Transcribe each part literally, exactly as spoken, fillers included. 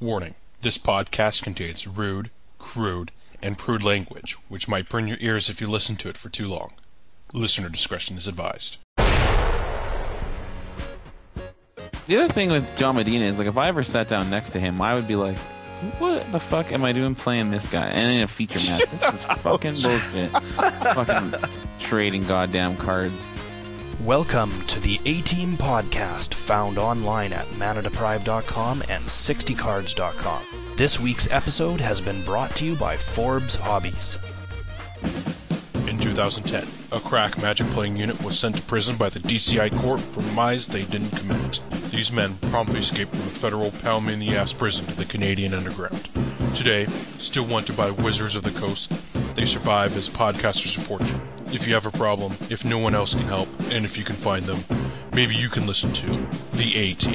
Warning, this podcast contains rude, crude, and prude language, which might burn your ears if you listen to it for too long. Listener discretion is advised. The other thing with John Medina is, like, if I ever sat down next to him, I would be like, what the fuck am I doing playing this guy? And in a feature match. This is fucking bullshit. Fucking trading goddamn cards. Welcome to the A-Team Podcast, found online at mana deprived dot com and sixty cards dot com. This week's episode has been brought to you by Forbes Hobbies. In two thousand ten, a crack Magic playing unit was sent to prison by the D C I court for crimes they didn't commit. These men promptly escaped from a federal pound-me-in-the-ass prison to the Canadian underground. Today, still wanted by Wizards of the Coast, they survive as podcasters of fortune. If you have a problem, if no one else can help, and if you can find them, maybe you can listen to The A-Team.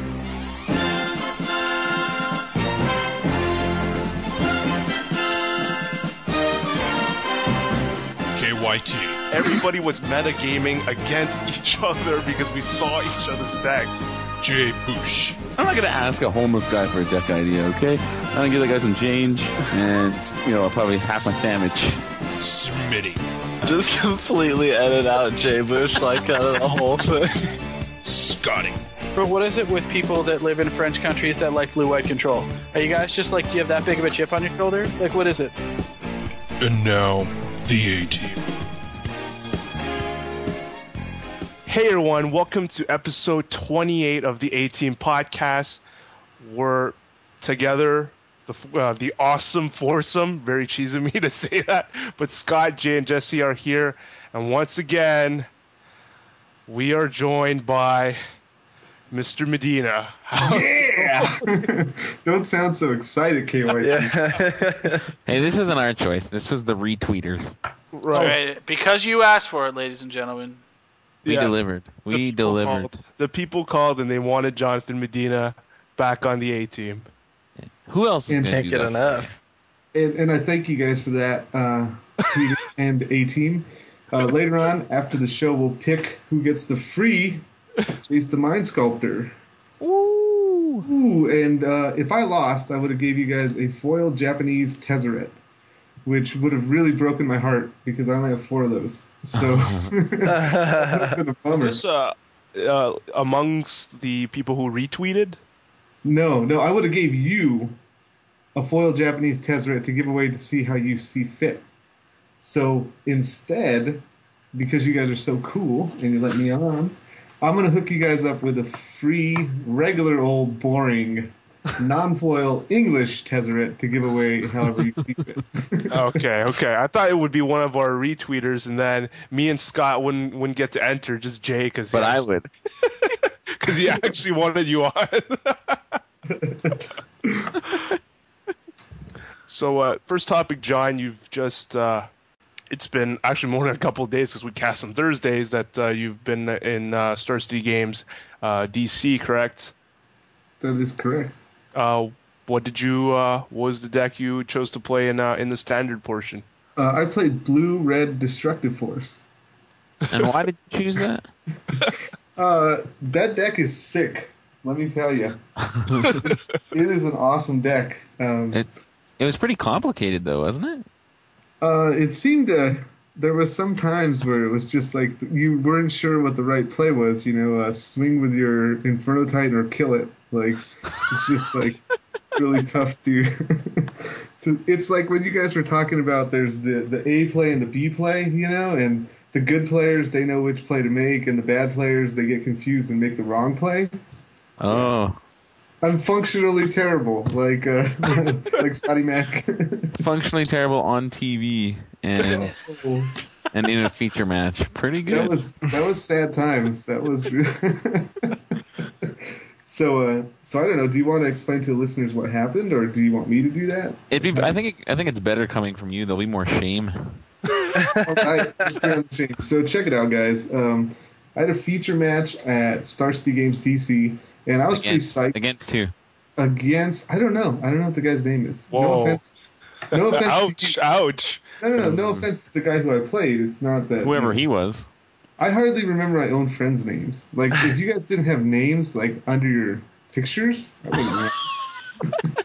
K Y T. Everybody was metagaming against each other because we saw each other's decks. Jay Bush. I'm not going to ask a homeless guy for a deck idea, okay? I'm going to give that guy some change, and, you know, probably half my sandwich. Smitty. Just completely edit out Jay Bush, like, uh, the whole thing. Scotty. But what is it with people that live in French countries that like blue-white control? Are you guys just, like, do you have that big of a chip on your shoulder? Like, what is it? And now, The A-Team. Hey everyone, welcome to episode twenty-eight of the A-Team Podcast. We're together, the uh, the awesome foursome. Very cheesy of me to say that, but Scott, Jay, and Jesse are here, and once again, we are joined by Mister Medina. Yeah! Don't sound so excited, K Y T. Yeah. Hey, this wasn't our choice. This was the retweeters. Right. right. Because you asked for it, ladies and gentlemen. We Yeah. delivered. We The people delivered. called. The people called and they wanted Jonathan Medina back on the A-Team. Who else is And going to Can't do get that? enough. And, and I thank you guys for that, uh, Peter and A-Team. Uh, later on, after the show, we'll pick who gets the free Chase the Mind Sculptor. Ooh. Ooh, and uh, if I lost, I would have gave you guys a foil Japanese Tezzeret, which would have really broken my heart because I only have four of those. So, been a Is bummer. this uh, uh, amongst the people who retweeted? No, no, I would have gave you a foil Japanese Tezzeret to give away to see how you see fit. So instead, because you guys are so cool and you let me on, I'm going to hook you guys up with a free, regular old, boring, non-foil English Tezzeret to give away however you see fit. Okay, okay. I thought it would be one of our retweeters, and then me and Scott wouldn't wouldn't get to enter, just Jay, because But I would. because he actually wanted you on. So, uh, first topic, John. You've just uh, it's been actually more than a couple of days because we cast on Thursdays that uh, you've been in uh, Star City Games, uh, D C, correct? That is correct. Uh, what did you? Uh, what was the deck you chose to play in uh, in the standard portion? Uh, I played Blue-Red Destructive Force. And why did you choose that? Uh, that deck is sick, let me tell you. It is an awesome deck. Um, It it was pretty complicated, though, wasn't it? Uh, it seemed to. There was some times where it was just like you weren't sure what the right play was. You know, uh, swing with your Inferno Titan or kill it. Like it's just like really tough to. to. It's like when you guys were talking about there's the the A play and the B play. You know, and the good players they know which play to make, and the bad players they get confused and make the wrong play. Oh. I'm functionally terrible, like uh, like Scotty Mac. Functionally terrible on T V and and in a feature match. Pretty good. That was that was sad times. That was so. Uh, so I don't know. Do you want to explain to the listeners what happened, or do you want me to do that? It'd be. I think. It, I think it's better coming from you. There'll be more shame. All right. So check it out, guys. Um, I had a feature match at Star City Games D C, and I was Against, pretty psyched. against who? Against I don't know. I don't know what the guy's name is. Whoa. No offense. No offense. Ouch! To, Ouch! no, no, no. No offense to the guy who I played. It's not that Whoever he was. I hardly remember my own friends' names. Like, if you guys didn't have names like under your pictures, I wouldn't know.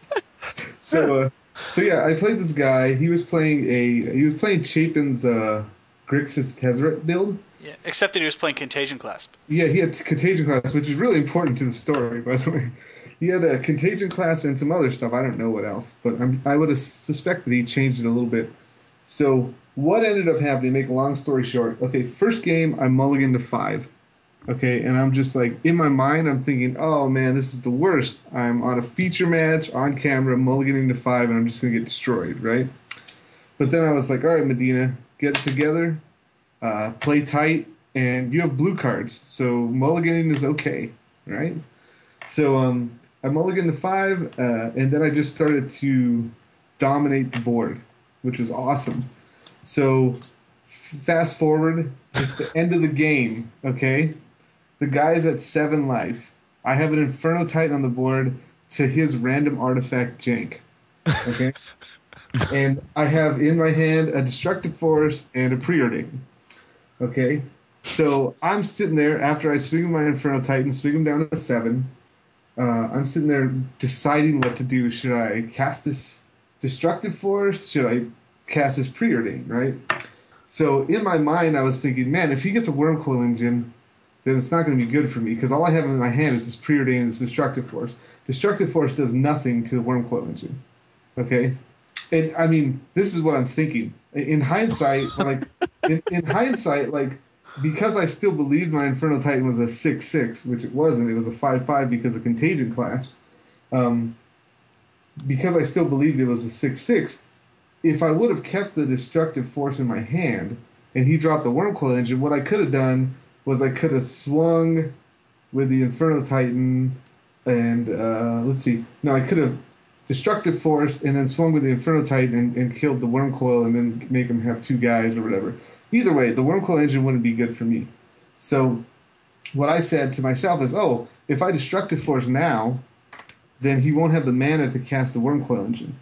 so uh, so yeah, I played this guy. He was playing a he was playing Chapin's uh, Grixis Tezzeret build. Yeah, except that he was playing Contagion Clasp. Yeah, he had Contagion Clasp, which is really important to the story, by the way. He had a Contagion Clasp and some other stuff. I don't know what else, but I'm, I would have suspect that he changed it a little bit. So what ended up happening, make a long story short, okay, first game, I mulligan to five. Okay, and I'm just like, in my mind, I'm thinking, oh man, this is the worst. I'm on a feature match, on camera, mulliganing to five, and I'm just going to get destroyed, right? But then I was like, all right, Medina, get it together, uh, play tight, and you have blue cards, so mulliganing is okay, right? So um, I mulliganed to five, uh, and then I just started to dominate the board, which was awesome. So f- fast forward, it's the end of the game, okay? The guy's at seven life. I have an Inferno Titan on the board to his random artifact jank. Okay? And I have in my hand a Destructive Force and a Preordain. Okay? So I'm sitting there after I swing my Inferno Titan, swing him down to seven. Uh, I'm sitting there deciding what to do. Should I cast this Destructive Force? Should I cast this Preordain, right? So in my mind, I was thinking, man, if he gets a Wormcoil Engine, then it's not going to be good for me because all I have in my hand is this Preordain and this Destructive Force. Destructive Force does nothing to the Wormcoil Engine. Okay? And I mean, this is what I'm thinking. In hindsight, like in, in hindsight, like because I still believed my Inferno Titan was a six six, which it wasn't. It was a five five because of Contagion Clasp. Um, because I still believed it was a six six, if I would have kept the Destructive Force in my hand and he dropped the Wormcoil Engine, what I could have done was I could have swung with the Inferno Titan and, uh, let's see, no, I could have Destructive Force and then swung with the Inferno Titan and, and killed the Wormcoil and then make him have two guys or whatever. Either way, the Wormcoil Engine wouldn't be good for me. So what I said to myself is, oh, if I Destructive Force now, then he won't have the mana to cast the Wormcoil Engine.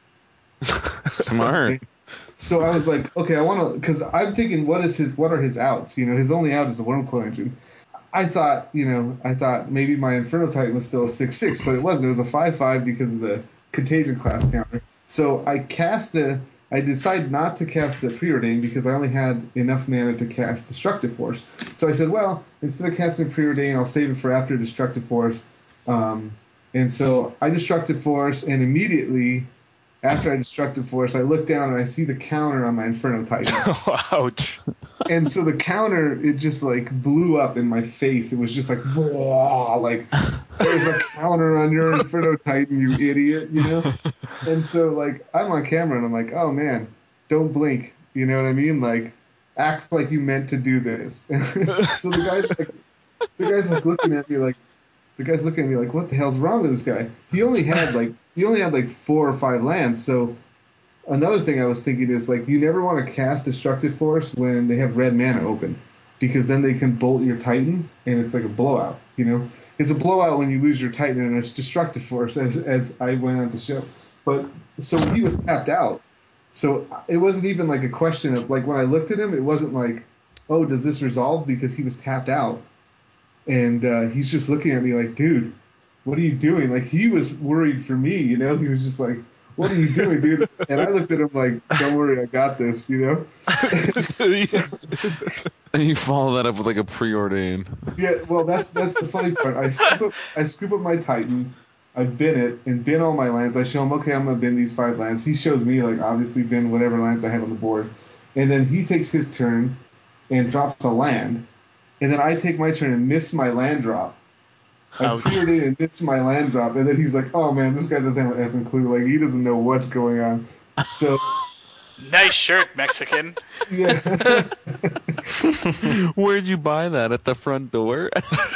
Smart. Okay? So I was like, okay, I want to, because I'm thinking, what is his, what are his outs? You know, his only out is the Wormcoil Engine. I thought, you know, I thought maybe my Inferno Titan was still a six six, but it wasn't. It was a five five because of the Contagion Class counter. So I cast the, I decided not to cast the Preordain because I only had enough mana to cast Destructive Force. So I said, well, instead of casting Preordain, I'll save it for after Destructive Force. Um, and so I Destructive Force, and immediately after I Destructive Force, I look down and I see the counter on my Inferno Titan. Ouch. And so the counter, it just like blew up in my face. It was just like, whoa, like, there's a counter on your Inferno Titan, you idiot, you know? And so like, I'm on camera and I'm like, oh man, don't blink. You know what I mean? Like, act like you meant to do this. So the guy's like, the guy's like looking at me like, the guy's looking at me like, what the hell's wrong with this guy? He only had like, he only had like four or five lands. So another thing I was thinking is like, you never want to cast Destructive Force when they have red mana open, because then they can bolt your Titan and it's like a blowout. You know, it's a blowout when you lose your Titan and it's Destructive Force, as as I went on to show. But so he was tapped out. So it wasn't even like a question of like when I looked at him, it wasn't like, oh, does this resolve, because he was tapped out. And uh, he's just looking at me like, dude, what are you doing? Like, he was worried for me, you know? He was just like, what are you doing, dude? And I looked at him like, don't worry, I got this, you know? And you follow that up with like a Preordain. Yeah, well, that's that's the funny part. I scoop up, I scoop up my Titan, I bin it, and bin all my lands. I show him, okay, I'm going to bin these five lands. He shows me, like, obviously bin whatever lands I have on the board. And then he takes his turn and drops a land. And then I take my turn and miss my land drop. I Preordain and miss my land drop. And then he's like, oh, man, this guy doesn't have an effing clue. Like, he doesn't know what's going on. So... Nice shirt, Mexican. Yeah. Where'd you buy that? At the front door?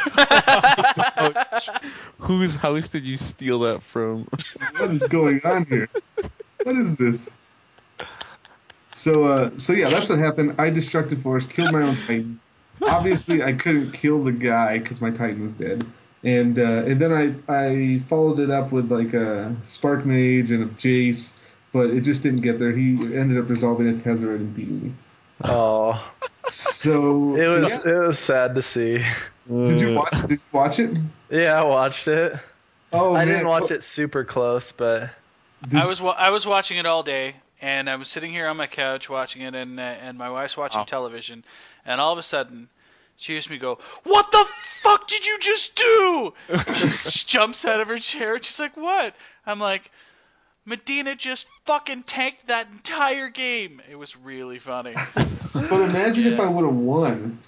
Whose house did you steal that from? What is going on here? What is this? So, uh, so yeah, that's what happened. I Destructive Force, killed my own Titan. Obviously, I couldn't kill the guy because my Titan was dead. And uh, and then I, I followed it up with like a Spark Mage and a Jace, but it just didn't get there. He ended up resolving a Tezzeret and beating me. Oh, so it so was yeah. it was sad to see. Did you watch? Did you watch it? Yeah, I watched it. Oh, I man. didn't watch it super close, but Did I was wa- I was watching it all day, and I was sitting here on my couch watching it, and uh, and my wife's watching Oh. television, and all of a sudden, she hears me go, "What the fuck did you just do?" She s- jumps out of her chair, and she's like, "What?" I'm like, "Medina just fucking tanked that entire game." It was really funny. But imagine if I would have won.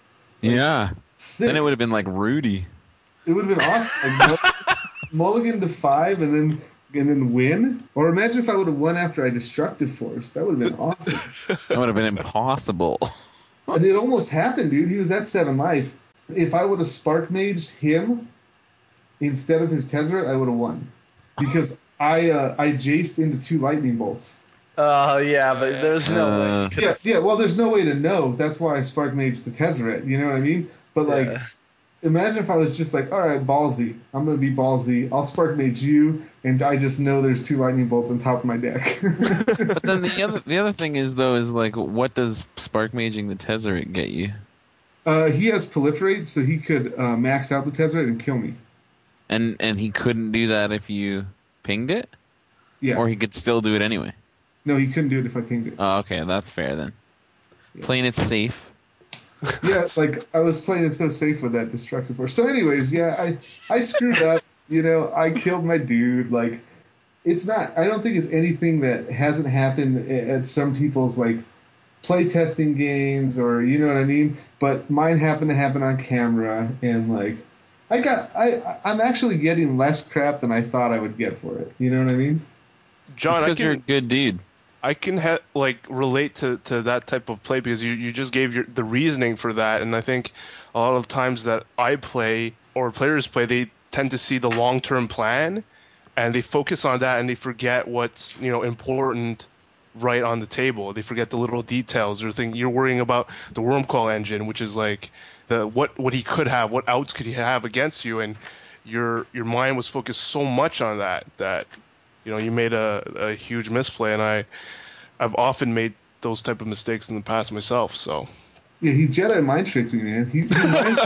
Yeah. Sick. Then it would have been like Rudy. It would have been awesome. Like, mulligan to five and then and then win. Or imagine if I would have won after I destructive force. That would have been awesome. That would have been impossible. And it almost happened, dude. He was at seven life. If I would have spark maged him instead of his Tezzeret, I would have won. Because I uh, I jaced into two lightning bolts. Oh, yeah, but there's no Uh, way. Yeah, yeah. Well, there's no way to know. That's why I spark maged the Tezzeret. You know what I mean? But like, Yeah. imagine if I was just like, all right, ballsy. I'm gonna be ballsy. I'll spark mage you, and I just know there's two lightning bolts on top of my deck. But then the other the other thing is though is like, what does spark maging the Tezzeret get you? uh, he has proliferate, so he could uh, max out the Tezzeret and kill me. And and he couldn't do that if you pinged it, Yeah. or he could still do it anyway. No, he couldn't do it if I pinged it. Oh, okay, that's fair then. Playing it safe. Yeah, like I was playing it so safe with that destructive force. So, anyways, yeah, I I screwed up. You know, I killed my dude. Like, it's not. I don't think it's anything that hasn't happened at some people's like play testing games or you know what I mean. But mine happened to happen on camera, and like I got I I'm actually getting less crap than I thought I would get for it. You know what I mean? John, I because you're a can good dude. I can ha- like relate to, to that type of play because you, you just gave your the reasoning for that, and I think a lot of times that I play or players play, they tend to see the long term plan, and they focus on that, and they forget what's you know important right on the table. They forget the little details or think you're worrying about the Wormcoil engine, which is like the what what he could have, what outs could he have against you, and your your mind was focused so much on that that. You know, you made a, a huge misplay, and I, I've often made those type of mistakes in the past myself. So, Yeah, he Jedi mind tricked me, man. He, he mind,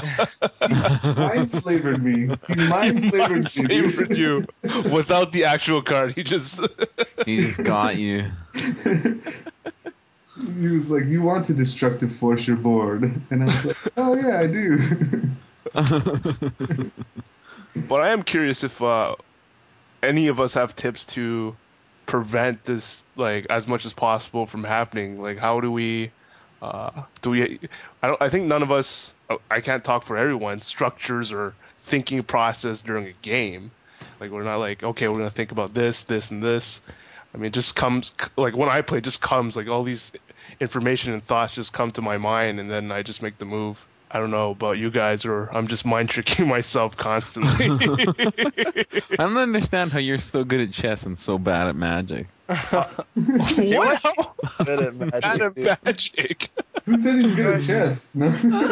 he mind slavered me. He mind slavered me. Slavered you without the actual card. He just He just got you. He was like, "You want to destructive force your board," and I was like, "Oh yeah, I do." But I am curious if uh, any of us have tips to prevent this, like, as much as possible from happening. Like, how do we? Uh, do we? I don't. I think none of us. I can't talk for everyone. Structures or thinking process during a game. Like, we're not like, okay, we're gonna think about this, this, and this. I mean, it just comes like when I play, it just comes like all these information and thoughts just come to my mind, and then I just make the move. I don't know about you guys, or I'm just mind tricking myself constantly. I don't understand how you're so good at chess and so bad at magic. What? Good at magic, Bad at dude. magic. Who said he's good at chess? No.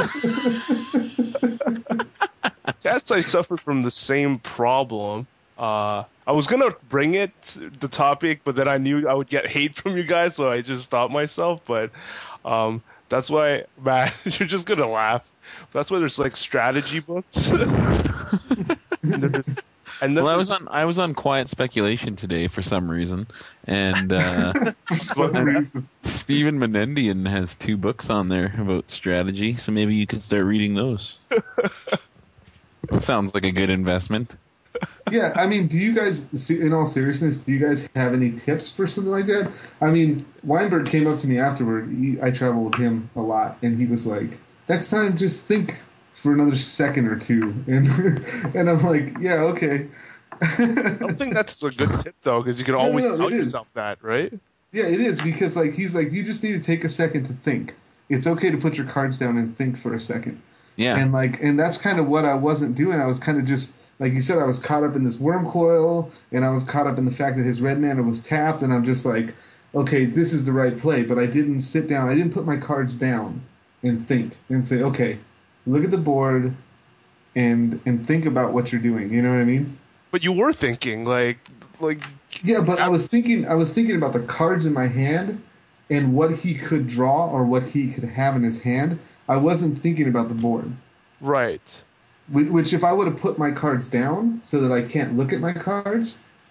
Chess, I suffered from the same problem. Uh, I was gonna bring it the topic, but then I knew I would get hate from you guys, so I just stopped myself. But um, that's why, man, you're just gonna laugh. That's why there's like strategy books. and there's, and then Well, I was on I was on Quiet Speculation today for some reason, and uh, For some reason. Stephen Menendian has two books on there about strategy, so maybe you could start reading those. That sounds like a good investment. Yeah, I mean, do you guys, in all seriousness, do you guys have any tips for something like that? I mean, Weinberg came up to me afterward. He, I traveled with him a lot, and he was like, next time, just think for another second or two. And and I'm like, yeah, okay. I don't think that's a good tip though, because you can always no, tell it is. yourself that, right? Yeah, it is, because like he's like, you just need to take a second to think. It's okay to put your cards down and think for a second. Yeah. And like, and that's kind of what I wasn't doing. I was kind of just, like you said, I was caught up in this Wormcoil, and I was caught up in the fact that his red mana was tapped, and I'm just like, okay, this is the right play. But I didn't sit down. I didn't put my cards down and think and say, okay, look at the board and and think about what you're doing. You know what I mean? But you were thinking, like, like Yeah, but I was thinking. I was thinking about the cards in my hand and what he could draw or what he could have in his hand. I wasn't thinking about the board. right. Which, if I would have put my cards down so that I can't look at my cards,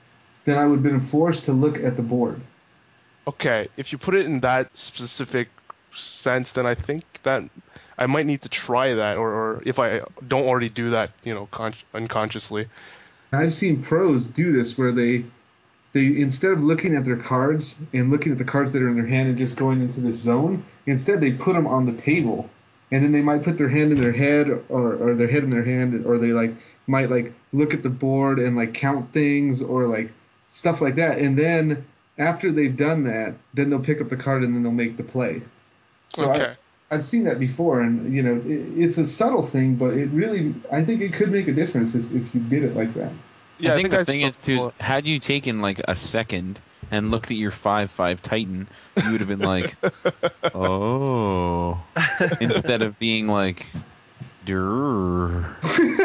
then I would have been forced to look at the board. Okay, if you put it in that specific sense, then I think that I might need to try that, or, or if I don't already do that, you know, con- unconsciously. I've seen pros do this where they, they instead of looking at their cards and looking at the cards that are in their hand and just going into this zone, instead they put them on the table, and then they might put their hand in their head or, or their head in their hand, or they like might like look at the board and like count things or like stuff like that, and then after they've done that, then they'll pick up the card and then they'll make the play. So Okay. I, I've seen that before, and you know, it, it's a subtle thing, but it really, I think it could make a difference if, if you did it like that. Yeah, I think I the thing still- is too, is had you taken like a second and looked at your five five Titan, you would have been like, oh, instead of being like, durr.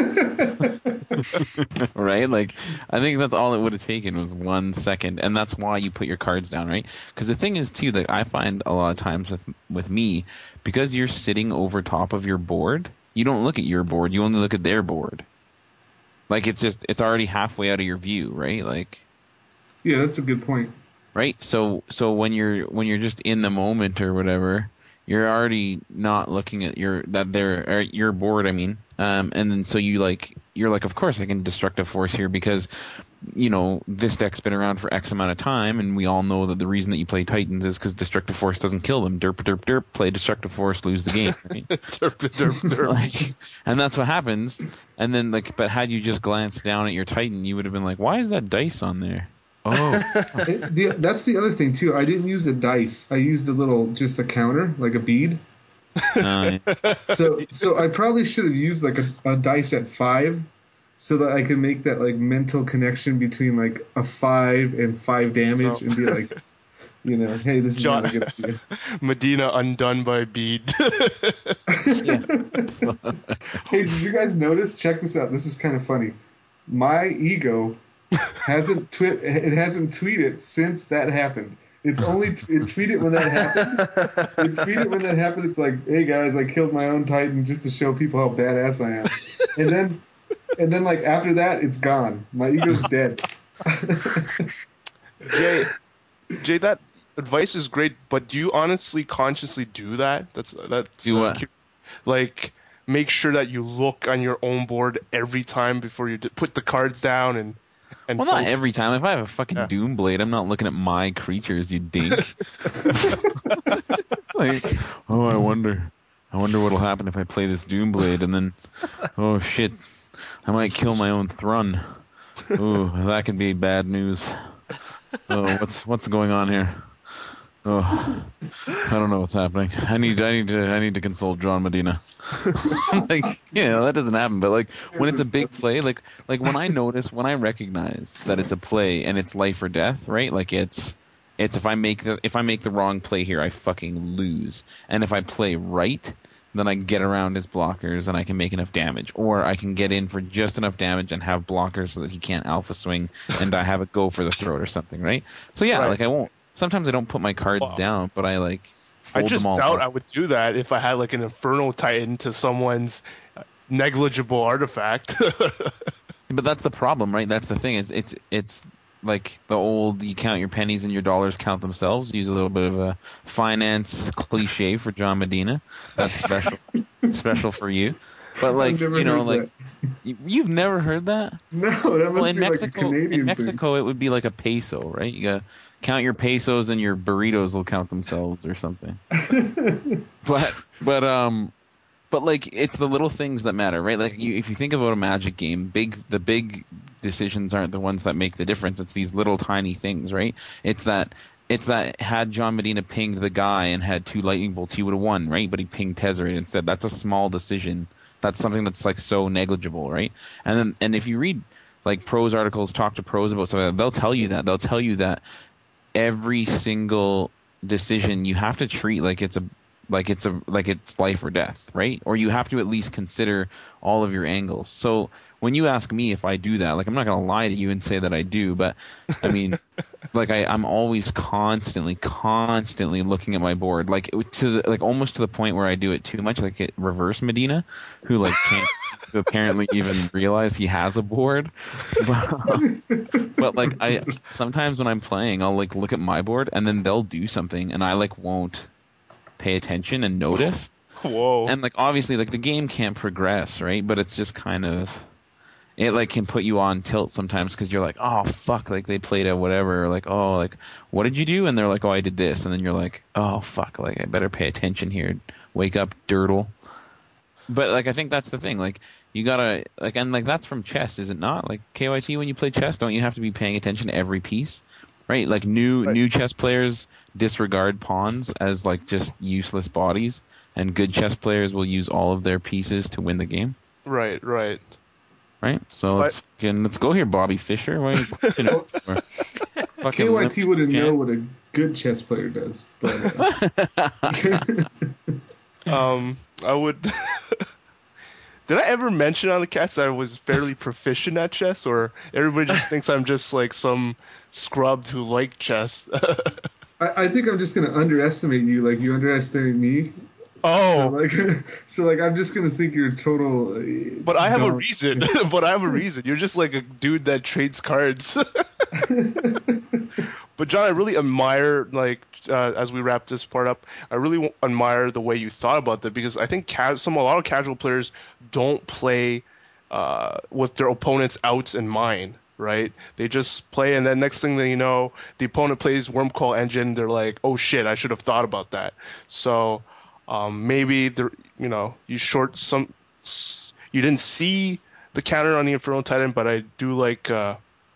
Right? Like, I think that's all it would have taken was one second, and that's why you put your cards down, right? Because the thing is too that I find a lot of times with with me, because you're sitting over top of your board, you don't look at your board, you only look at their board. Like, it's just it's already halfway out of your view, right? Like, Yeah, that's a good point. right? So so when you're when you're just in the moment or whatever, you're already not looking at your that their or your board, I mean. Um, and then so you like you're like, of course I can destructive force here because, you know, this deck's been around for X amount of time, and we all know that the reason that you play Titans is because destructive force doesn't kill them. Derp derp derp. Play destructive force, lose the game. Right? derp, derp, derp. Like, and that's what happens. And then like, but had you just glanced down at your Titan, you would have been like, why is that dice on there? Oh, It- the, that's the other thing too. I didn't use the dice. I used the little, just a counter, like a bead. uh, So, so I probably should have used like a, a dice at five, so that I could make that like mental connection between like a five and five damage, So- and be like, you know, hey, this is John- gonna get you. Medina undone by Bede. Hey, did you guys notice? Check this out. This is kind of funny. My ego hasn't twi- it hasn't tweeted since that happened. It's only it tweeted when that happened. It tweeted when that happened. It's like, hey guys, I killed my own Titan just to show people how badass I am. And then, and then like after that, it's gone. My ego's dead. Jay, Jay, that advice is great, but do you honestly consciously do that? That's that's Do uh, what? cu- like make sure that you look on your own board every time before you d- put the cards down and and well, not focus. every time. If I have a fucking Yeah. Doomblade, I'm not looking at my creatures, you dink. Like, oh, I wonder, I wonder what'll happen if I play this Doomblade, and then, oh shit, I might kill my own Thrun. Ooh, that could be bad news. Oh, what's what's going on here? Oh, I don't know what's happening. I need, I need to, I need to consult John Medina. Like, you know, that doesn't happen. But like, when it's a big play, like, like when I notice, when I recognize that it's a play and it's life or death, right? Like it's, it's if I make the, if I make the wrong play here, I fucking lose. And if I play right, then I get around his blockers and I can make enough damage, or I can get in for just enough damage and have blockers so that he can't alpha swing, and I have it go for the throat or something, right? So yeah, Right. like I won't. Sometimes I don't put my cards Wow. down, but I like I fold just them all doubt up. I would do that if I had like an Inferno Titan to someone's negligible artifact. But that's the problem, right? That's the thing. It's it's it's like the old you count your pennies and your dollars count themselves. Use a little bit of a finance cliche for John Medina. That's special, special for you. But like never you know, heard like you, you've never heard that. No, that must Well, in be Mexico, like a Canadian in Mexico, it would be like a peso, right? You got count your pesos and your burritos will count themselves or something. but but um, but like it's the little things that matter, right? Like you, if you think about a Magic game, big the big decisions aren't the ones that make the difference. It's these little tiny things, right? It's that. It's that had John Medina pinged the guy and had two lightning bolts, he would have won, right? But he pinged Tezzeret instead. That's a small decision. That's something that's like so negligible, right? And then, and if you read like pros articles, talk to pros about something, they'll tell you that. They'll tell you that every single decision you have to treat like it's a like it's a like it's life or death, right? Or you have to at least consider all of your angles. So when you ask me if I do that, like I'm not gonna lie to you and say that I do, but I mean, like I, I'm always constantly, constantly looking at my board, like to the, like almost to the point where I do it too much, like it reverse Medina, who like can't to apparently even realize he has a board. But, but like I sometimes when I'm playing, I'll like look at my board and then they'll do something and I like won't pay attention and notice. Whoa. And like obviously like the game can't progress, right? But it's just kind of it like can put you on tilt sometimes because you're like, oh fuck, like they played a whatever, or like oh like what did you do? And they're like, oh I did this, and then you're like, oh fuck, like I better pay attention here. Wake up, dirtle. But like I think that's the thing, like you gotta like and like that's from chess, is it not? Like K Y T, when you play chess, don't you have to be paying attention to every piece? Right? Like new right. new chess players disregard pawns as like just useless bodies, and good chess players will use all of their pieces to win the game. Right, right. Right? So let's fucking, let's go here, Bobby Fischer. Why are you, you know, K Y T wouldn't know what a good chess player does, but uh, um I would Did I ever mention on the cast that I was fairly proficient at chess, or everybody just thinks I'm just like some scrub who like chess? I, I think I'm just gonna underestimate you, like you underestimate me. Oh, so like, so like I'm just gonna think you're total. Uh, but I have dumb. a reason. but I have a reason. You're just like a dude that trades cards. But John, I really admire, like, uh, as we wrap this part up, I really w- admire the way you thought about that, because I think ca- some a lot of casual players don't play uh, with their opponent's outs in mind, right? They just play, and then next thing that you know, the opponent plays Wormcall Engine. They're like, oh shit, I should have thought about that. So um, maybe the you know you short some, you didn't see the counter on the Infernal Titan, but I do like uh,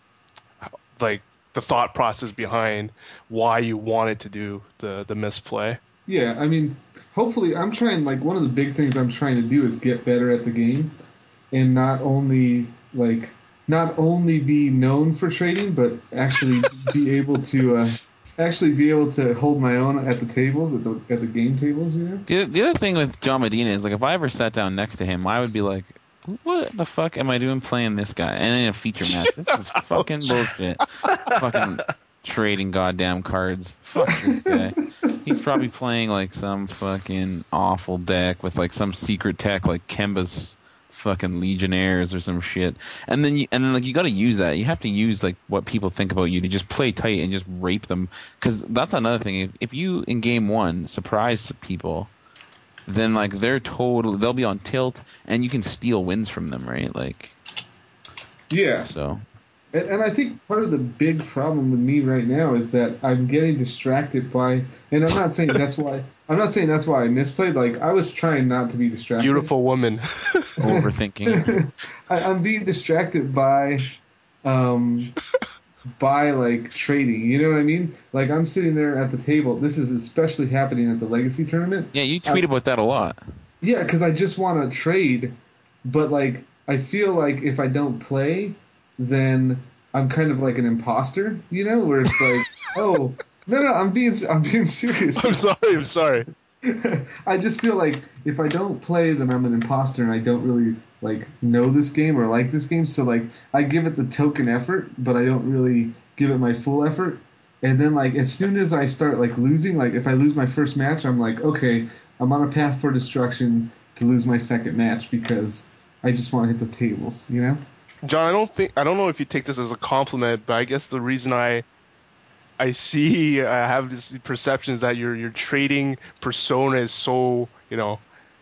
like. the thought process behind why you wanted to do the the misplay. Yeah, I mean, hopefully, I'm trying, like, one of the big things I'm trying to do is get better at the game, and not only, like, not only be known for trading, but actually be able to, uh, actually be able to hold my own at the tables, at the at the game tables, you know? The, the other thing with John Medina is, like, if I ever sat down next to him, I would be like, what the fuck am I doing playing this guy? And in a feature match, this is fucking bullshit. Fucking trading goddamn cards. Fuck this guy. He's probably playing like some fucking awful deck with like some secret tech like Kemba's fucking Legionnaires or some shit. And then you, and then like you got to use that. You have to use like what people think about you to just play tight and just rape them. Because that's another thing. If, if you in game one surprise people, then like they're total, they'll be on tilt, and you can steal wins from them, right? Like, yeah. So, and, and I think part of the big problem with me right now is that I'm getting distracted by, and I'm not saying that's why. I'm not saying that's why I misplayed. Like I was trying not to be distracted. Beautiful woman. Overthinking. I, I'm being distracted by, um, by like trading. You know what I mean? Like I'm sitting there at the table. This is especially happening at the Legacy tournament. Yeah, you tweet I, about that a lot. Yeah, because I just want to trade, but like I feel like if I don't play, then I'm kind of like an imposter. You know, where it's like, oh no, no, I'm being, I'm being serious. I'm sorry. I'm sorry. I just feel like if I don't play, then I'm an imposter, and I don't really like know this game or like this game. So like I give it the token effort, but I don't really give it my full effort. And then like as soon as I start like losing, like if I lose my first match, I'm like, okay, I'm on a path for destruction to lose my second match because I just want to hit the tables, you know? John, I don't think I don't know if you take this as a compliment, but I guess the reason I I see I have this perception is that your your trading persona is so, you know,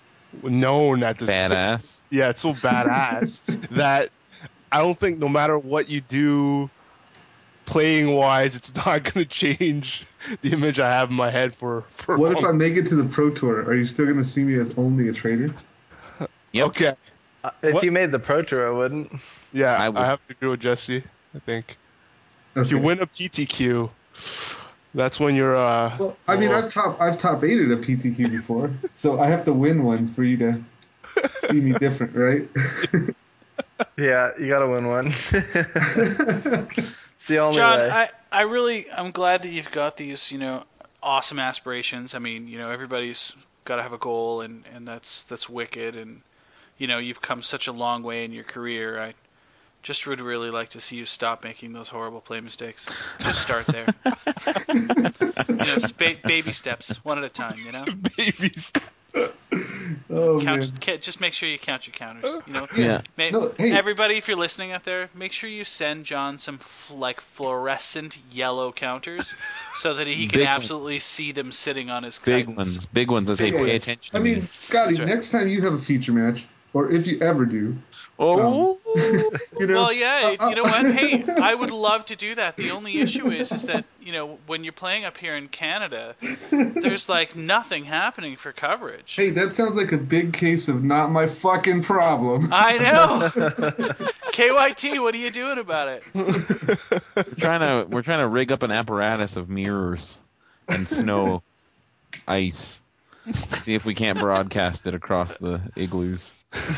known at this badass. Point. Yeah, it's so badass that I don't think no matter what you do playing wise, it's not going to change the image I have in my head for, for what if I make it to the Pro Tour? Are you still going to see me as only a trader? Yep. Okay. Uh, if what? you made the Pro Tour, I wouldn't. Yeah, I, I, would. I have to agree with Jesse, I think. Okay. If you win a P T Q, that's when you're. Uh, well, I mean, I've top I've top eighted a P T Q before, so I have to win one for you to see me different, right? Yeah, you gotta win one. It's the only John, way. I, I really I'm glad that you've got these, you know, awesome aspirations. I mean, you know, everybody's got to have a goal, and, and that's that's wicked. And you know, you've come such a long way in your career. I just would really like to see you stop making those horrible play mistakes. Just start there. You know, sp- baby steps, one at a time. You know, baby steps. Oh, count, man. ca- just make sure you count your counters. You know, Yeah. Ma- No, hey. everybody, if you're listening out there, make sure you send John some f- like fluorescent yellow counters, so that he can Big ones. absolutely see them sitting on his Big Titans. ones, big ones. I say, Yeah, pay yes. attention. I to mean, me. Scotty, That's right. next time you have a feature match, or if you ever do, oh, you know, Well, yeah, uh, you know what? Hey, I would love to do that. The only issue is, is that you know when you're playing up here in Canada, there's like nothing happening for coverage. hey, that sounds like a big case of not my fucking problem. I know. K Y T, what are you doing about it? we're trying to we're trying to rig up an apparatus of mirrors and snow, ice. See if we can't broadcast it across the igloos.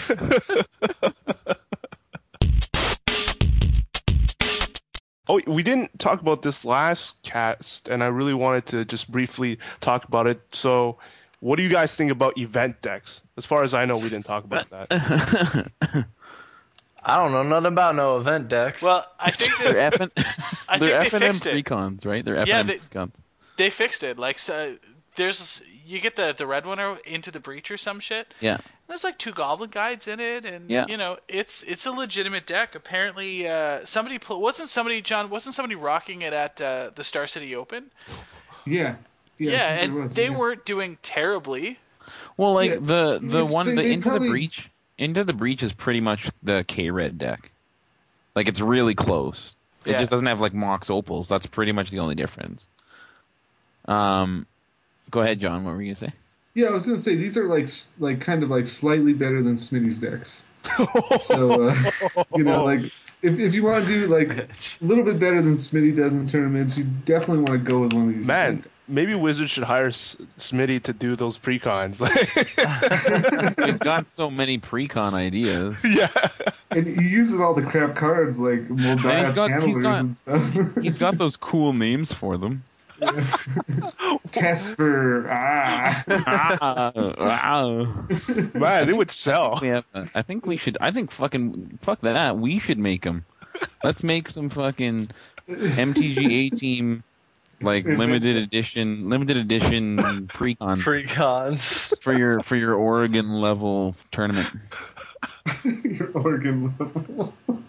Oh, we didn't talk about this last cast, and I really wanted to just briefly talk about it. So, what do you guys think about event decks? As far as I know, we didn't talk about that. I don't know nothing about no event decks. Well, I think They're that F and I they're think they F and M fixed it. precons, right? They're F Yeah, and M they- precons. they fixed it. Like, so there's you get the the red one or into the breach or some shit. Yeah. There's like two goblin guides in it, and Yeah. you know it's it's a legitimate deck. Apparently, uh, somebody pl- wasn't somebody John wasn't somebody rocking it at uh, the Star City Open. Yeah. Yeah, I think and there was, they yeah. weren't doing terribly. Well, like Yeah, the the it's- one they- the they into probably- the breach into the breach is pretty much the K Red deck. Like it's really close. It Yeah. just doesn't have like Mox Opals. That's pretty much the only difference. Um, go ahead, John. What were you gonna say? Yeah, I was gonna say these are like s- like kind of like slightly better than Smitty's decks. So uh, you know, like if if you want to do like a little bit better than Smitty does in tournaments, you definitely want to go with one of these. Man, maybe Wizards should hire S- Smitty to do those precons. He's got so many precon ideas. yeah. and he uses all the crap cards like And he's Moldive got- he's channelers got- and stuff. He's got those cool names for them. Tesper, ah. Ah, ah. Man, it would sell. We have, uh, I think we should. I think fucking fuck that. We should make them. Let's make some fucking M T G A team like limited edition, limited edition precon Precons. for your for your Oregon level tournament. Your organ level.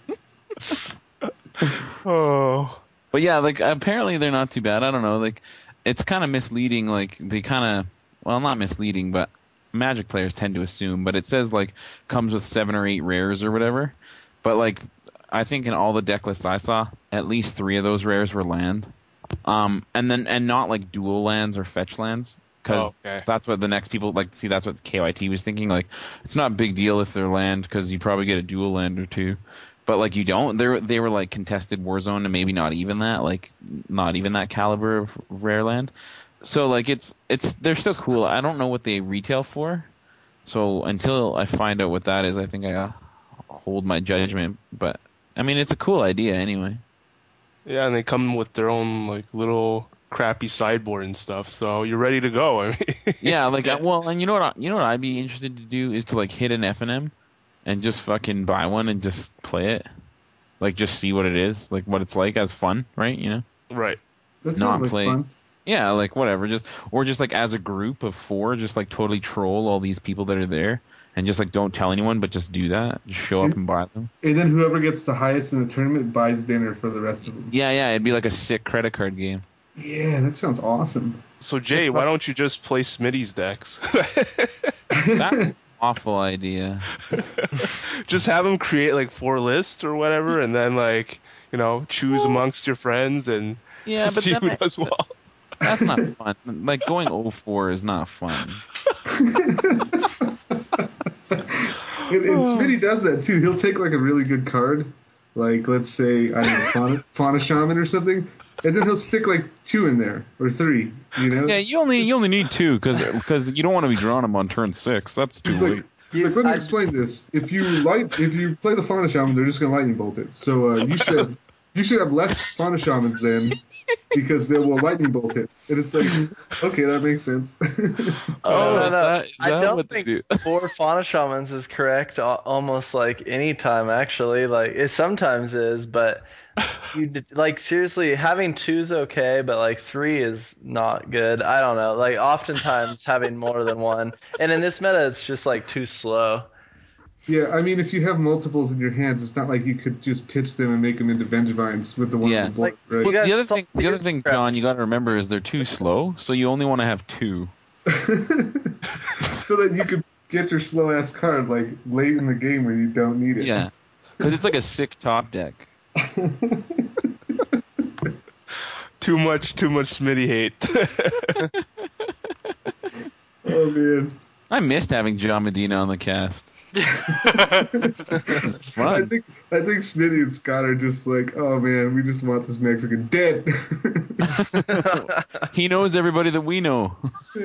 Oh. But yeah, like apparently they're not too bad. I don't know. Like it's kind of misleading. Like they kind of well, not misleading, but Magic players tend to assume. But it says like comes with seven or eight rares or whatever. But like I think in all the deck lists I saw, at least three of those rares were land. Um, and then and not like dual lands or fetch lands. Because Oh, okay. that's what the next people like. See, that's what K Y T was thinking. Like, it's not a big deal if they're land because you probably get a dual land or two, but like you don't. They they were like contested Warzone and maybe not even that. Like, not even that caliber of rare land. So like it's it's they're still cool. I don't know what they retail for. So until I find out what that is, I think I uh, hold my judgment. But I mean, it's a cool idea anyway. Yeah, and they come with their own like little crappy sideboard and stuff. So you're ready to go. I mean, Yeah, like uh, well, and you know what? I, you know what I'd be interested to do is to like hit an F and M and just fucking buy one and just play it, like just see what it is, like what it's like as fun, right? You know, right. That not sounds like play. fun. Yeah, like whatever, just or just like as a group of four, just like totally troll all these people that are there and just like don't tell anyone, but just do that, just show up and buy them. And then whoever gets the highest in the tournament buys dinner for the rest of them. Yeah, yeah, it'd be like a sick credit card game. Yeah, that sounds awesome. So Jay, why don't you just play Smitty's decks? That's an awful idea. Just have him create like four lists or whatever, and then like you know choose amongst your friends and Yeah, but see then who I- does well. That's not fun. Like going oh four is not fun. And, and Smitty does that too. He'll take like a really good card, like let's say I don't know, Fauna, Fauna Shaman or something, and then he'll stick like two in there or three. You know? Yeah, you only you only need two because you don't want to be drawing them on turn six. That's too He's late. like, he's like, let me explain this. If you light, if you play the Fauna Shaman, they're just gonna lightning bolt it. So uh, you should have, you should have less Fauna Shamans then, because they will lightning bolt it. And it's like, okay, that makes sense. Oh, no, is no. that- is I that don't what they think do? four Fauna Shamans is correct al- almost like any time, actually. Like, it sometimes is, but You d- like seriously, having two's okay, but like three is not good. I don't know. Like oftentimes having more than one, and in this meta, it's just like too slow. Yeah, I mean, if you have multiples in your hands, it's not like you could just pitch them and make them into Vengevines with the one Yeah. on the board, Like, right? you Well, guys the other saw- thing, the other thing, John, you got to remember is they're too slow. So you only want to have two. So that you could get your slow ass card like late in the game when you don't need it. Yeah, because it's like a sick top deck. Too much, too much Smitty hate. Oh man. I missed having John Medina on the cast. It's I fun. think I think Smitty and Scott are just like, oh man, we just want this Mexican dead. He knows everybody that we know.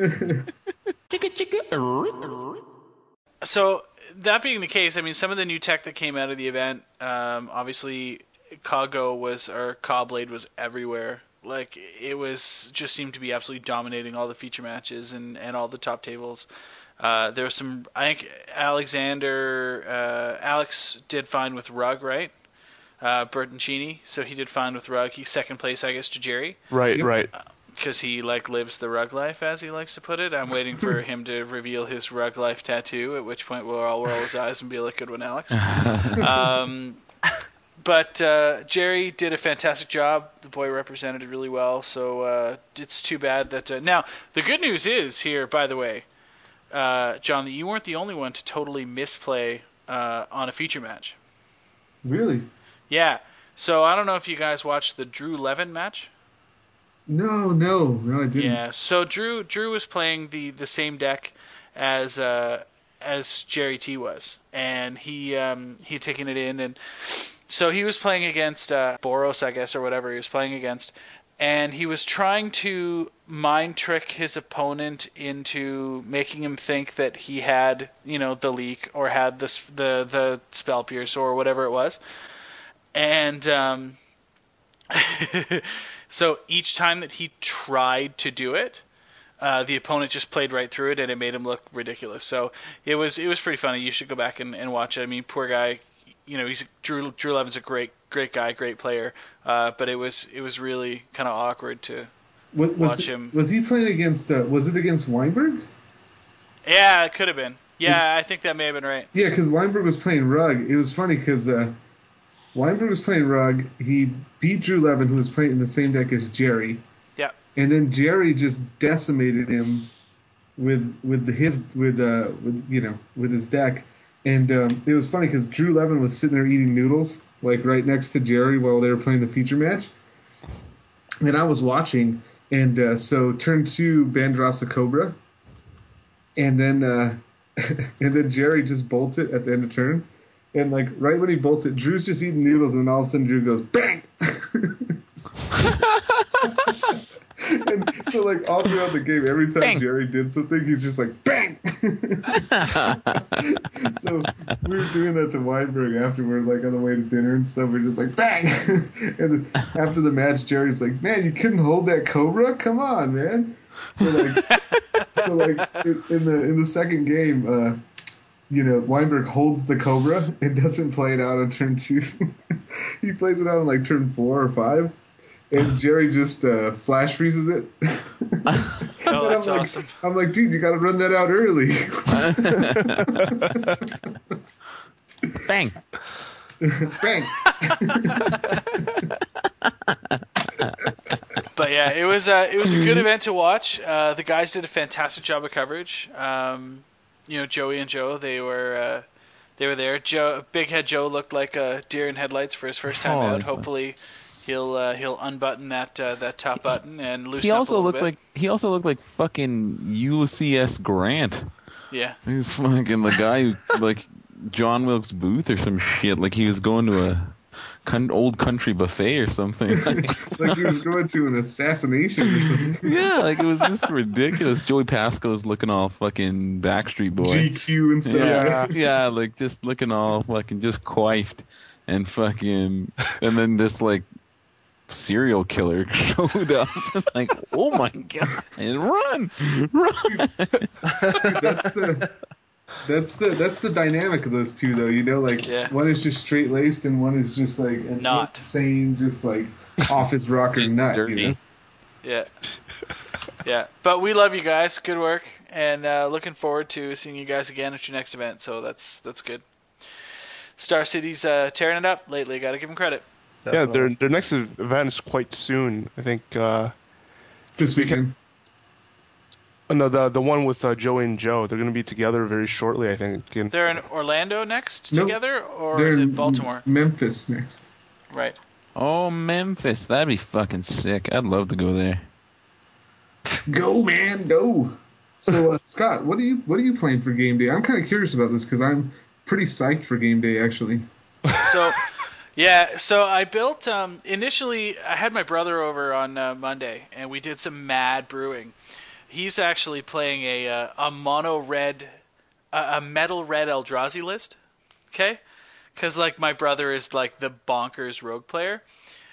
So that being the case, I mean, some of the new tech that came out of the event, um, obviously, Coggo was or Cobblade was everywhere. Like it was just seemed to be absolutely dominating all the feature matches and, and all the top tables. Uh, there was some. I think Alexander uh, Alex did fine with Rug, right? Uh, Bertoncini, so he did fine with Rug. He's second place, I guess, to Jerry. Right, right. Because he like lives the rug life, as he likes to put it. I'm waiting for him to reveal his rug life tattoo, at which point we'll all roll his eyes and be like, "Good one, Alex." um, but uh, Jerry did a fantastic job. The boy represented it really well. So uh, it's too bad that uh, now the good news is here, by the way, uh, John, that you weren't the only one to totally misplay uh, on a feature match. Really? Yeah. So I don't know if you guys watched the Drew Levin match. No, no, no, I didn't. Yeah, so Drew Drew was playing the, the same deck as uh, as Jerry T was, and he um, he had taken it in, and so he was playing against uh, Boros, I guess, or whatever he was playing against, and he was trying to mind trick his opponent into making him think that he had, you know, the leak or had the the the spell pierce or whatever it was, and um, so each time that he tried to do it, uh, the opponent just played right through it, and it made him look ridiculous. So it was it was pretty funny. You should go back and, and watch it. I mean, poor guy. You know, he's Drew Drew Levin's a great great guy, great player. Uh, but it was it was really kind of awkward to What, was, watch him. Was he playing against? Uh, was it against Weinberg? Yeah, it could have been. Yeah, I think that may have been right. Yeah, because Weinberg was playing Rug. It was funny because uh, Weinberg was playing Rug. He beat Drew Levin, who was playing in the same deck as Jerry. Yeah. And then Jerry just decimated him with with the, his with uh with you know with his deck. And um, it was funny because Drew Levin was sitting there eating noodles, like right next to Jerry while they were playing the feature match. And I was watching, and uh, so turn two, Ben drops a Cobra, and then uh, and then Jerry just bolts it at the end of turn, and like right when he bolts it, Drew's just eating noodles, and then all of a sudden Drew goes bang. And so, like, all throughout the game, every time Bang. Jerry did something, he's just like, bang! So, we were doing that to Weinberg afterward, like, on the way to dinner and stuff. We are just like, bang! And after the match, Jerry's like, man, you couldn't hold that Cobra? Come on, man! So, like, so, like in, in the in the second game, uh, you know, Weinberg holds the Cobra and doesn't play it out on turn two. He plays it out on, like, turn four or five. And Jerry just uh, flash freezes it. Oh, that's I'm like, awesome. I'm like, dude, you got to run that out early. Bang. Bang. But yeah, it was uh, it was a good event to watch. Uh, the guys did a fantastic job of coverage. Um, you know, Joey and Joe, they were uh, they were there. Joe, Big Head Joe looked like a deer in headlights for his first time Oh, out. yeah. Hopefully, he'll uh, he'll unbutton that uh, that top button and loosen He up a also little looked bit. like he also looked like fucking Ulysses S. Grant. Yeah. He's fucking the guy who like John Wilkes Booth or some shit. Like he was going to a con- old country buffet or something. Like he was going to an assassination or something. Yeah, like it was just ridiculous. Joey Pasco's looking all fucking Backstreet Boy. G Q and stuff. Yeah, yeah, like just looking all fucking just coiffed and fucking, and then this like serial killer showed up. Like, oh my god, and run, run. That's the That's the that's the dynamic of those two, though. You know, like Yeah. one is just straight laced, and one is just like an Not. insane, just like off its rocker Just nut. dirty. You know? Yeah. Yeah. But we love you guys. Good work. And uh, looking forward to seeing you guys again at your next event. So that's that's good. Star City's uh, tearing it up lately. Got to give them credit. Yeah, their their next event is quite soon. I think. Uh, This weekend. oh, no, the the one with uh, Joey and Joe. They're going to be together very shortly. I think. And, They're in Orlando next Nope. together, or They're is in it Baltimore? Memphis next. Right. Oh, Memphis. That'd be fucking sick. I'd love to go there. Go, man, go. So, uh, Scott, what are you what are you playing for game day? I'm kind of curious about this because I'm pretty psyched for game day, actually. So, yeah, so I built, um, initially, I had my brother over on uh, Monday, and we did some mad brewing. He's actually playing a uh, a mono red, a, a metal red Eldrazi list, okay? Because, like, my brother is, like, the bonkers rogue player.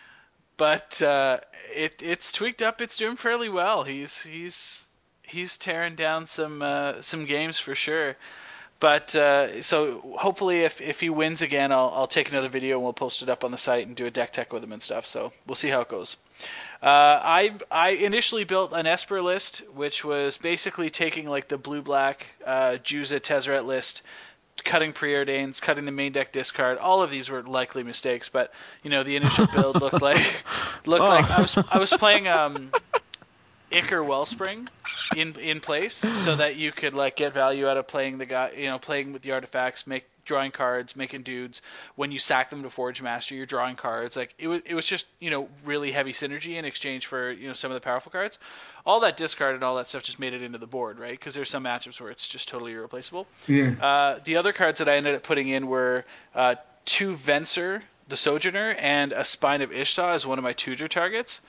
But uh, it it's tweaked up. It's doing fairly well. He's he's he's tearing down some uh, some games for sure. But uh, so hopefully, if, if he wins again, I'll I'll take another video and we'll post it up on the site and do a deck tech with him and stuff. So we'll see how it goes. Uh, I I initially built an Esper list, which was basically taking like the blue black uh, Juza Tezzeret list, cutting preordains, cutting the main deck discard. All of these were likely mistakes, but you know the initial build looked like looked Oh. like I was I was playing um, Ichor Wellspring in in place so that you could like get value out of playing the guy, you know, playing with the artifacts, make drawing cards, making dudes. When you sack them to Forge Master, you're drawing cards. Like it was, it was just you know really heavy synergy in exchange for you know some of the powerful cards. All that discard and all that stuff just made it into the board, right? Because there's some matchups where it's just totally irreplaceable. Yeah. Uh, the other cards that I ended up putting in were uh, two Venser, the Sojourner, and a Spine of Ishsaw as one of my tutor targets.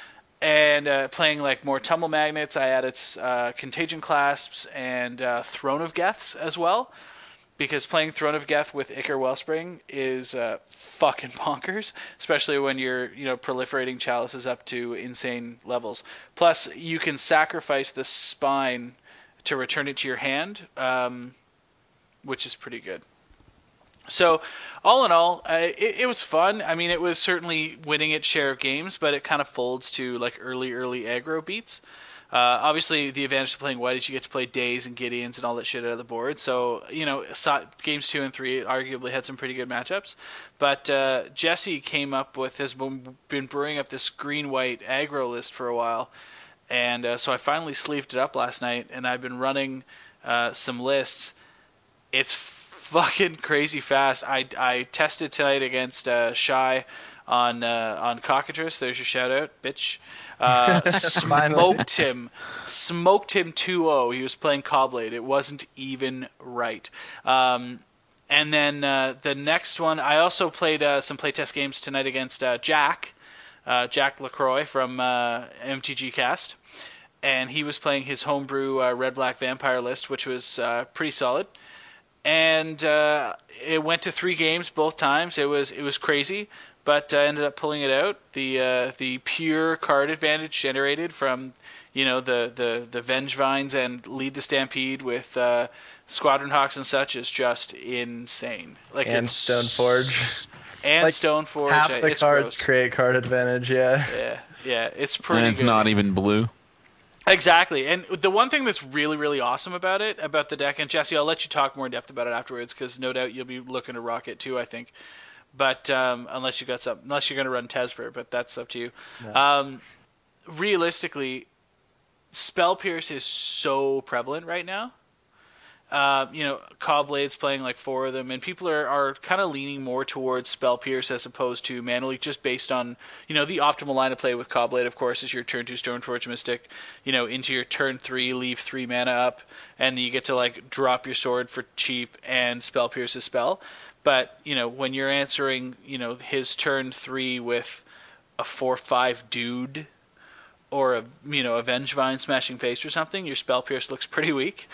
And uh, playing like more Tumble Magnets, I added uh, Contagion Clasps and uh, Throne of Geths as well. Because playing Throne of Geth with Ichor Wellspring is uh, fucking bonkers, especially when you're you know proliferating chalices up to insane levels. Plus, you can sacrifice the spine to return it to your hand, um, which is pretty good. So, all in all, uh, it, it was fun. I mean, it was certainly winning its share of games, but it kind of folds to like early, early aggro beats. Uh, obviously, the advantage of playing white is you get to play Days and Gideons and all that shit out of the board. So, you know, so, games two and three arguably had some pretty good matchups. But uh, Jesse came up with, has been, been brewing up this green-white aggro list for a while. And uh, so I finally sleeved it up last night, and I've been running uh, some lists. It's fucking crazy fast. I, I tested tonight against uh, Shy on uh, on Cockatrice. There's your shout out, bitch. Uh, smoked him. Smoked him two oh. He was playing Cobblade. It wasn't even right. Um, and then uh, the next one, I also played uh, some playtest games tonight against uh, Jack, uh, Jack LaCroix from uh, M T G Cast. And he was playing his homebrew uh, Red-Black Vampire list, which was uh, pretty solid. And uh, it went to three games both times. It was it was crazy. But I uh, ended up pulling it out. The uh, the pure card advantage generated from you know the the the Vengevines and Lead the Stampede with uh, Squadron Hawks and such is just insane. Like and it's, Stoneforge. And like Stoneforge. Half uh, the it's cards gross. create card advantage. Yeah. Yeah, yeah, it's pretty. And it's good. not even blue. Exactly. And the one thing that's really, really awesome about it, about the deck, and Jesse, I'll let you talk more in depth about it afterwards, because no doubt you'll be looking to rock it too, I think. But um, unless you got some, unless you're going to run Tesper, but that's up to you. No. Um, realistically, Spell Pierce is so prevalent right now. Uh, you know, Cobblade's playing like four of them, and people are, are kind of leaning more towards Spell Pierce as opposed to Mana Leak, just based on, you know, the optimal line of play with Cobblade, of course, is your turn two Stoneforge Mystic, you know, into your turn three, leave three mana up, and you get to, like, drop your sword for cheap and Spell Pierce is spell. But, you know, when you're answering, you know, his turn three with a four five dude, or a, you know, a Vengevine Smashing Face or something, your Spell Pierce looks pretty weak.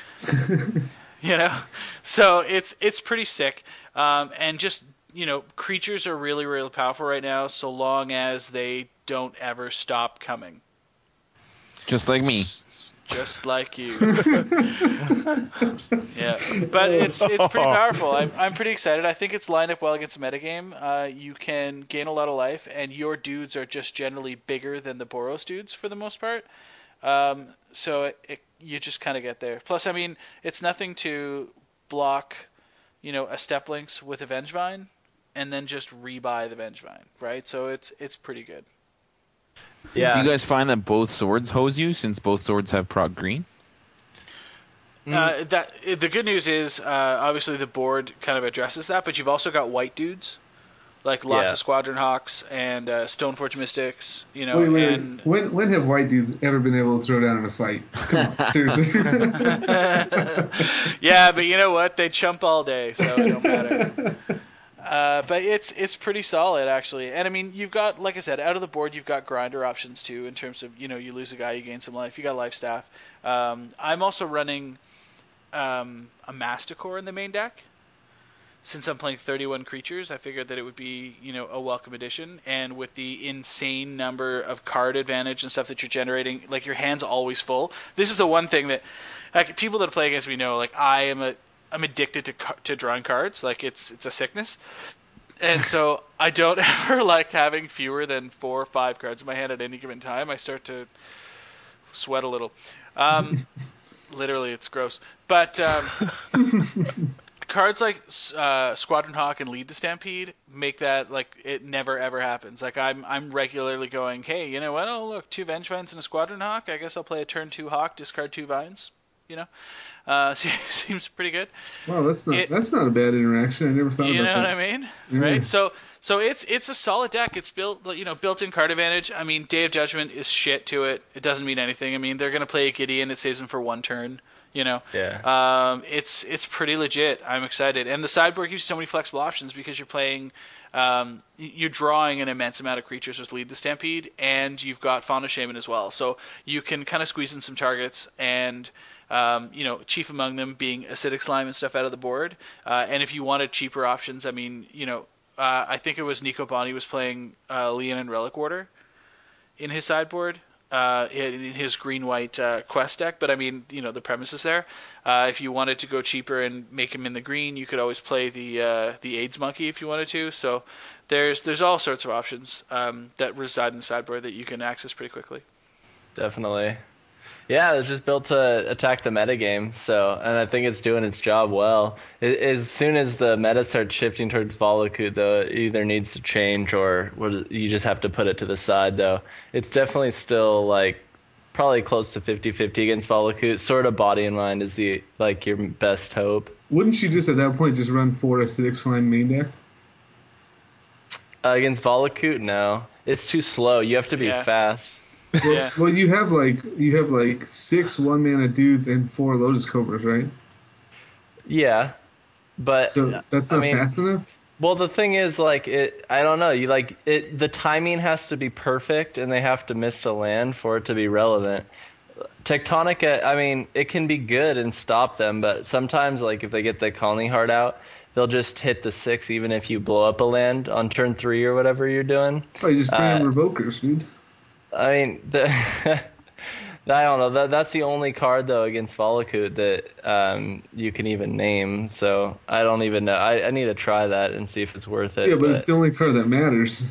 You know, so it's it's pretty sick, um, and just you know, creatures are really really powerful right now, so long as they don't ever stop coming. Just like me. just like you. Yeah, but it's it's pretty powerful. I'm I'm pretty excited. I think it's lined up well against the metagame. Uh, you can gain a lot of life, and your dudes are just generally bigger than the Boros dudes for the most part. Um, so it, it, you just kind of get there. Plus, I mean, it's nothing to block, you know, a Step Links with a Vengevine, and then just rebuy the Vengevine, right? So it's it's pretty good. Yeah. Do you guys find that both swords hose you since both swords have prog green? Uh, that the good news is, uh, obviously the board kind of addresses that, but you've also got white dudes, like lots Yeah. of Squadron Hawks and uh, Stoneforge Mystics. You know, Wait, wait, and wait. When when have white dudes ever been able to throw down in a fight? Come on, seriously. yeah, but you know what? They chump all day, so it don't matter. Uh, but it's it's pretty solid actually, and I mean you've got, like I said, out of the board you've got grinder options too in terms of, you know, you lose a guy, you gain some life, you got life staff. Um, I'm also running um, a Masticore in the main deck. Since I'm playing thirty-one creatures, I figured that it would be, you know, a welcome addition, and with the insane number of card advantage and stuff that you're generating, like your hand's always full. This is the one thing that, like, people that play against me know, like I am a I'm addicted to to drawing cards. Like it's it's a sickness, and so I don't ever like having fewer than four or five cards in my hand at any given time. I start to sweat a little. Um, literally, it's gross. But um, cards like uh, Squadron Hawk and Lead the Stampede make that like it never ever happens. Like I'm I'm regularly going, hey, you know what? Oh look, two Vengevines and a Squadron Hawk. I guess I'll play a turn two Hawk, discard two Vines. You know. Uh, seems pretty good. Wow, that's not It- that's not a bad interaction. I never thought You know about what that. I mean, Yeah. right? So, so it's it's a solid deck. It's built, you know, built-in card advantage. I mean, Day of Judgment is shit to it. It doesn't mean anything. I mean, they're gonna play a Gideon. It saves them for one turn. You know, Yeah. um, it's it's pretty legit. I'm excited, and the sideboard gives you so many flexible options because you're playing. Um, you're drawing an immense amount of creatures with Lead the Stampede, and you've got Fauna Shaman as well. So you can kind of squeeze in some targets and. Um, you know, chief among them being Acidic Slime and stuff out of the board. Uh, and if you wanted cheaper options, I mean, you know, uh, I think it was Nico Boni was playing uh, Leon and Relic Warder in his sideboard, uh, in in his green-white uh, quest deck. But I mean, you know, the premise is there. Uh, if you wanted to go cheaper and make him in the green, you could always play the uh, the AIDS Monkey if you wanted to. So there's there's all sorts of options um, that reside in the sideboard that you can access pretty quickly. Definitely. Yeah, it was just built to attack the metagame, so, and I think it's doing its job well. It, as soon as the meta starts shifting towards Volakut, though, it either needs to change or what- you just have to put it to the side, though. It's definitely still, like, probably close to fifty-fifty against Volakut. Sort of Body and Mind is, the like, your best hope. Wouldn't you just at that point just run four Acidic Slime main deck? Uh, against Volakut, no. It's too slow. You have to be Yeah. fast. Yeah. Well, you have like you have like six one mana dudes and four Lotus Cobras, right? Yeah. But, So that's I not mean, fast enough. well, the thing is, like, it. I don't know. You like it. The timing has to be perfect, and they have to miss a land for it to be relevant. Tectonica, I mean, it can be good and stop them, but sometimes, like, if they get the Colony Heart out, they'll just hit the six, even if you blow up a land on turn three or whatever you're doing. Oh, you just bring uh, in Revokers, dude. I mean, the, I don't know. That that's the only card though against Volakut that um, you can even name. So I don't even know. I, I need to try that and see if it's worth it. Yeah, but, it's the only card that matters.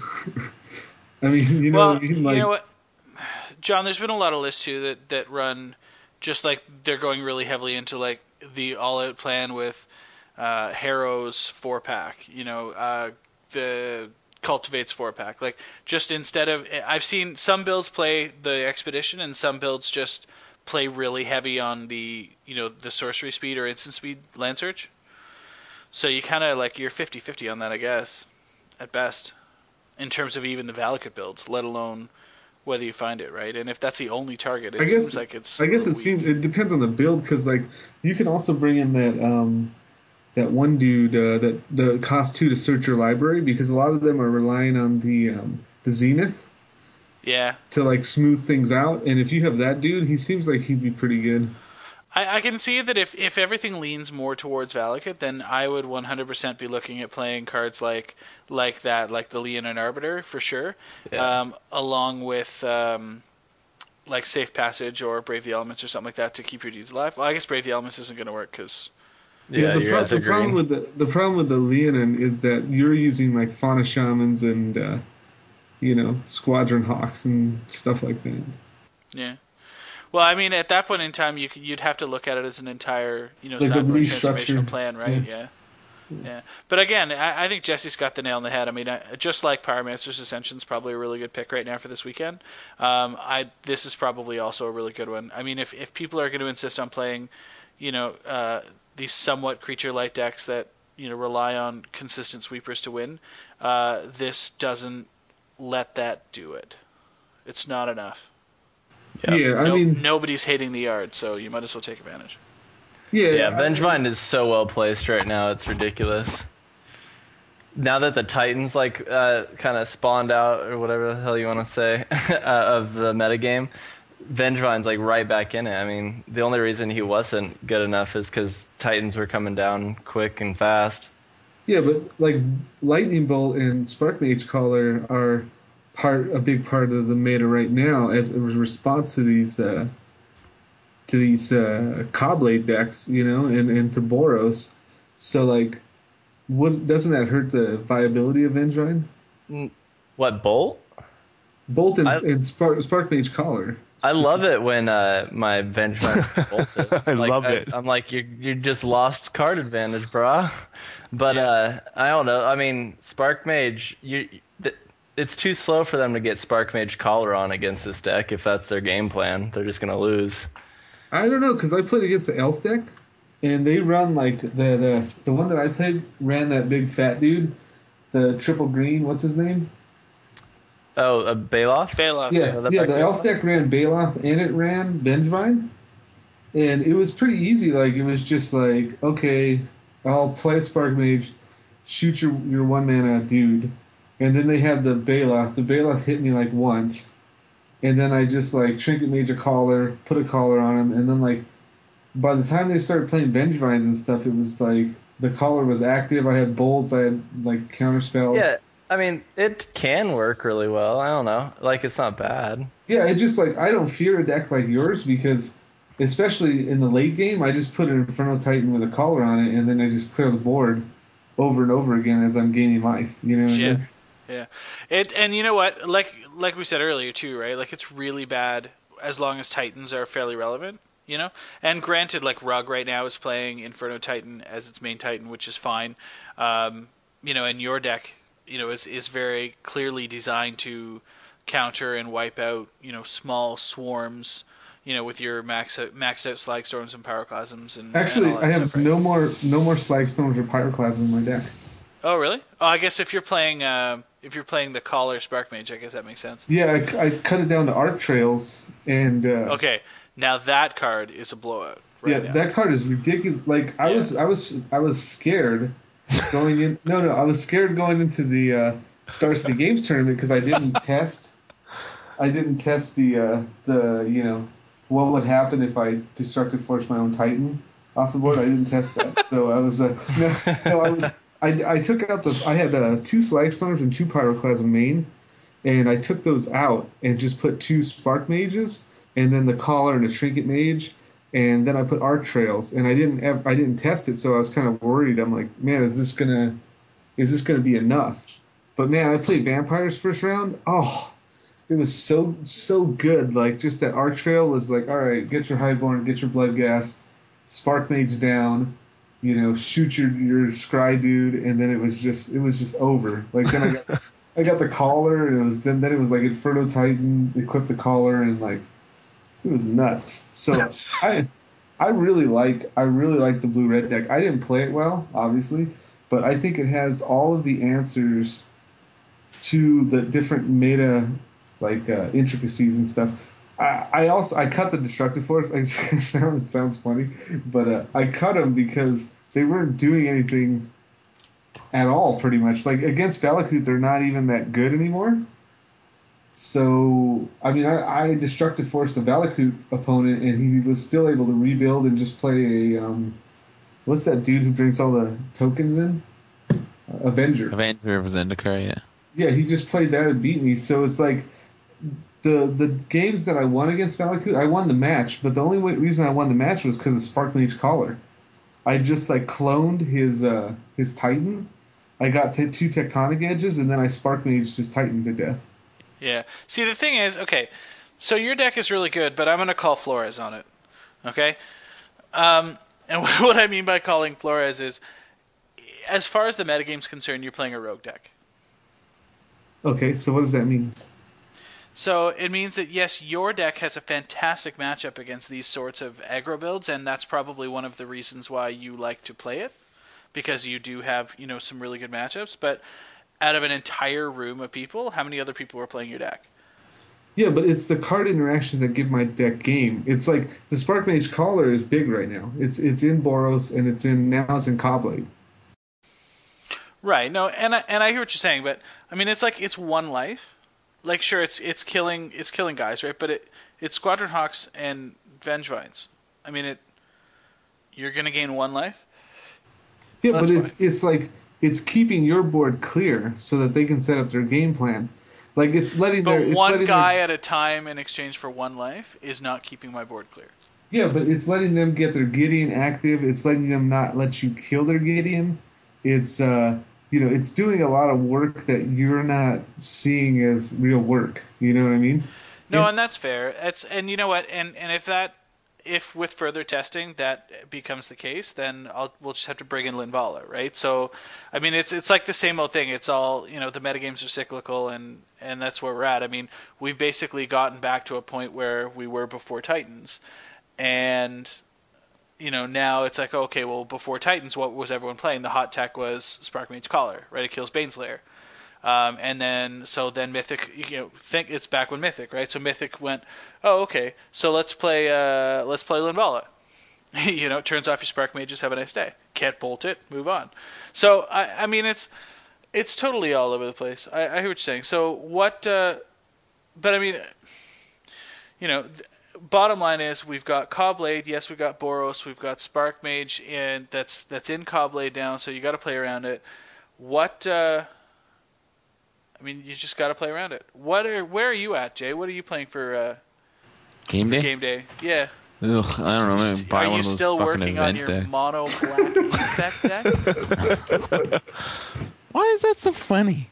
I mean, you know Well, what I mean? Like, you know what, John? There's been a lot of lists too that that run just like they're going really heavily into like the all-out plan with uh, Harrow's four pack. You know, uh, the Cultivates four pack. Like just instead of, I've seen some builds play the Expedition and some builds just play really heavy on the, you know, the sorcery speed or instant speed land search. So you kind of like you're fifty-fifty on that, I guess, at best, in terms of even the Valakut builds, let alone whether you find it, right? And if that's the only target, it I seems guess like it's I guess a it weak- seems it depends on the build because like you can also bring in that um that one dude uh, that the cost two to search your library because a lot of them are relying on the um, the Zenith Yeah. to like smooth things out, and if you have that dude, he seems like he'd be pretty good. I, I can see that if, if everything leans more towards Valakut, then I would one hundred percent be looking at playing cards like like that, like the Leonin Arbiter, for sure, Yeah. um, along with um, like Safe Passage or Brave the Elements or something like that to keep your dudes alive. Well, I guess Brave the Elements isn't going to work because. Yeah, the, pro- the problem with the the problem with the Leonin is that you're using like Fauna Shamans and uh, you know, Squadron Hawks and stuff like that. Yeah. Well, I mean, at that point in time, you could, you'd have to look at it as an entire, you know, Like a sideboard restructure. transformational plan, right? Yeah. yeah. Yeah. But again, I, I think Jesse's got the nail on the head. I mean, I, just like Pyromancer's Ascension's probably a really good pick right now for this weekend. Um, I this is probably also a really good one. I mean, if if people are going to insist on playing, you know, uh, these somewhat creature light decks that, you know, rely on consistent sweepers to win, uh, this doesn't let that do it. It's not enough. Yep. Yeah, I no, mean, nobody's hitting the yard, so you might as well take advantage. Yeah, yeah. Vengevine is so well placed right now; it's ridiculous. Now that the Titans like uh, kind of spawned out, or whatever the hell you want to say, uh, of the metagame, Vengevine's like right back in it. I mean, the only reason he wasn't good enough is because Titans were coming down quick and fast. Yeah, but like Lightning Bolt and Spark Mage Caller are part a big part of the meta right now as a response to these uh, to these uh, Cobblade decks, you know, and, and to Boros. So like, what doesn't that hurt the viability of Vengevine? What, Bolt? Bolt and, I, and Spark Spark Mage Caller. I love it when uh, my Vengevine bolted. I like, love I, it. I'm like, you you just lost card advantage, brah. But yeah. uh, I don't know. I mean, Spark Mage, you. Th- it's too slow for them to get Spark Mage Caller on against this deck if that's their game plan. They're just gonna lose. I don't know, because I played against the Elf deck, and they run like the, the the one that I played ran that big fat dude, the triple green. What's his name? Oh, a Baloth? Baloth. Yeah, yeah. yeah the Elf deck ran Baloth, and it ran Vengevine, and it was pretty easy. Like it was just like, okay, I'll play Spark Mage, shoot your your one mana dude, and then they had the Baloth. The Baloth hit me like once. And then I just, like, Trinket Mage a Collar, put a collar on him, and then, like, by the time they started playing Vengevines and stuff, it was, like, the collar was active, I had bolts, I had, like, counter spells. Yeah, I mean, it can work really well, I don't know. Like, it's not bad. Yeah, it just, like, I don't fear a deck like yours because, especially in the late game, I just put an Inferno Titan with a collar on it, and then I just clear the board over and over again as I'm gaining life, you know what yeah. I mean? Yeah, it and you know what, like like we said earlier too, right? Like it's really bad as long as Titans are fairly relevant, you know. And granted, like Rug right now is playing Inferno Titan as its main Titan, which is fine, um, you know. And your deck, you know, is is very clearly designed to counter and wipe out, you know, small swarms, you know, with your max maxed out Slag Storms and Pyroclasms and actually, and all that I have stuff, right? no more no more Slag Storms or Pyroclasm in my deck. Oh really? Oh, I guess if you're playing. Uh, If you're playing the Collar Spark Mage, I guess that makes sense. Yeah, I, I cut it down to Arc Trails, and uh, okay, now that card is a blowout. Right yeah, now. that card is ridiculous. Like I Yeah. was, I was, I was scared going in. No, no, I was scared going into the uh, Star City Games tournament because I didn't test. I didn't test the uh, the you know what would happen if I destructive force my own Titan off the board. I didn't test that, so I was uh, no, no, I was. I, I took out the. I had uh, two Slag Storms and two Pyroclasm main, and I took those out and just put two Spark Mages, and then the Collar and a Trinket Mage, and then I put Arc Trails, and I didn't. Ev- I didn't test it, so I was kind of worried. I'm like, man, is this gonna, is this gonna be enough? But man, I played Vampires first round. Oh, it was so so good. Like just that Arc Trail was like, all right, get your Highborn, get your Blood Gas, Spark Mage down. You know, shoot your your scry dude, and then it was just it was just over. Like then I got I got the collar, and it was then then it was like Inferno Titan equipped the collar, and like it was nuts. So I I really like I really like the blue red deck. I didn't play it well, obviously, but I think it has all of the answers to the different meta like uh, intricacies and stuff. I, I also I cut the destructive force. It sounds it sounds funny, but uh, I cut them because they weren't doing anything at all. Pretty much, like against Valakut, they're not even that good anymore. So I mean, I, I destructive forced a Valakut opponent, and he was still able to rebuild and just play a um, what's that dude who drinks all the tokens in? Uh, Avenger. Avenger of Zendikar, yeah. Yeah, he just played that and beat me. So it's like. the the games that I won against Valakut, I won the match, but the only way, reason I won the match was because of Spark Mage Collar. I just like cloned his uh, his Titan. I got t- two Tectonic Edges, and then I Spark Maged his Titan to death. Yeah. See, the thing is, okay, so your deck is really good, but I'm going to call Flores on it. Okay? Um, and what I mean by calling Flores is, as far as the metagame's concerned, you're playing a rogue deck. Okay, so what does that mean? So it means that, yes, your deck has a fantastic matchup against these sorts of aggro builds, and that's probably one of the reasons why you like to play it, because you do have, you know, some really good matchups. But out of an entire room of people, how many other people were playing your deck? Yeah, but it's the card interactions that give my deck game. It's like the Spark Mage Collar is big right now. It's it's in Boros and it's in now it's in Cobblade. Right. No, and I, and I hear what you're saying, but I mean, it's like it's one life. Like, sure, it's it's killing it's killing guys, right? But it it's Squadron Hawks and Vengevines. I mean, it you're gonna gain one life. Yeah, That's but it's fine. it's like it's keeping your board clear so that they can set up their game plan. Like it's letting But their it's one letting guy their, at a time in exchange for one life is not keeping my board clear. yeah, but it's letting them get their Gideon active. It's letting them not let you kill their Gideon. It's uh you know it's doing a lot of work that you're not seeing as real work. You know what I mean? No, It- and that's fair. It's and you know what, and and if that if with further testing that becomes the case, then I'll we'll just have to bring in Linvala, right? So, I mean, it's it's like the same old thing. It's all, you know, the metagames are cyclical, and and that's where we're at. I mean, we've basically gotten back to a point where we were before Titans, and you know now it's like, okay, well, before Titans, what was everyone playing? The hot tech was Spark Mage Collar, right? It kills Baneslayer. Um, and then, so then Mythic, you know, think it's back when Mythic, right? So Mythic went, oh, okay, so let's play, uh, let's play Linvala. You know, turns off your Spark Mages, have a nice day. Can't bolt it, move on. So, I, I mean, it's, it's totally all over the place. I, I hear what you're saying. So what, uh, but I mean, you know, th- bottom line is we've got Cobblade, yes, we've got Boros, we've got Spark Mage, and that's, that's in Cobblade now, so you got to play around it. What, uh, I mean, you just got to play around it. What are where are you at, Jay? What are you playing for uh, Game day? game day? Yeah. Ugh, I don't know. Maybe buy Are one you of those still fucking working on event your decks. mono black effect deck? Why is that so funny?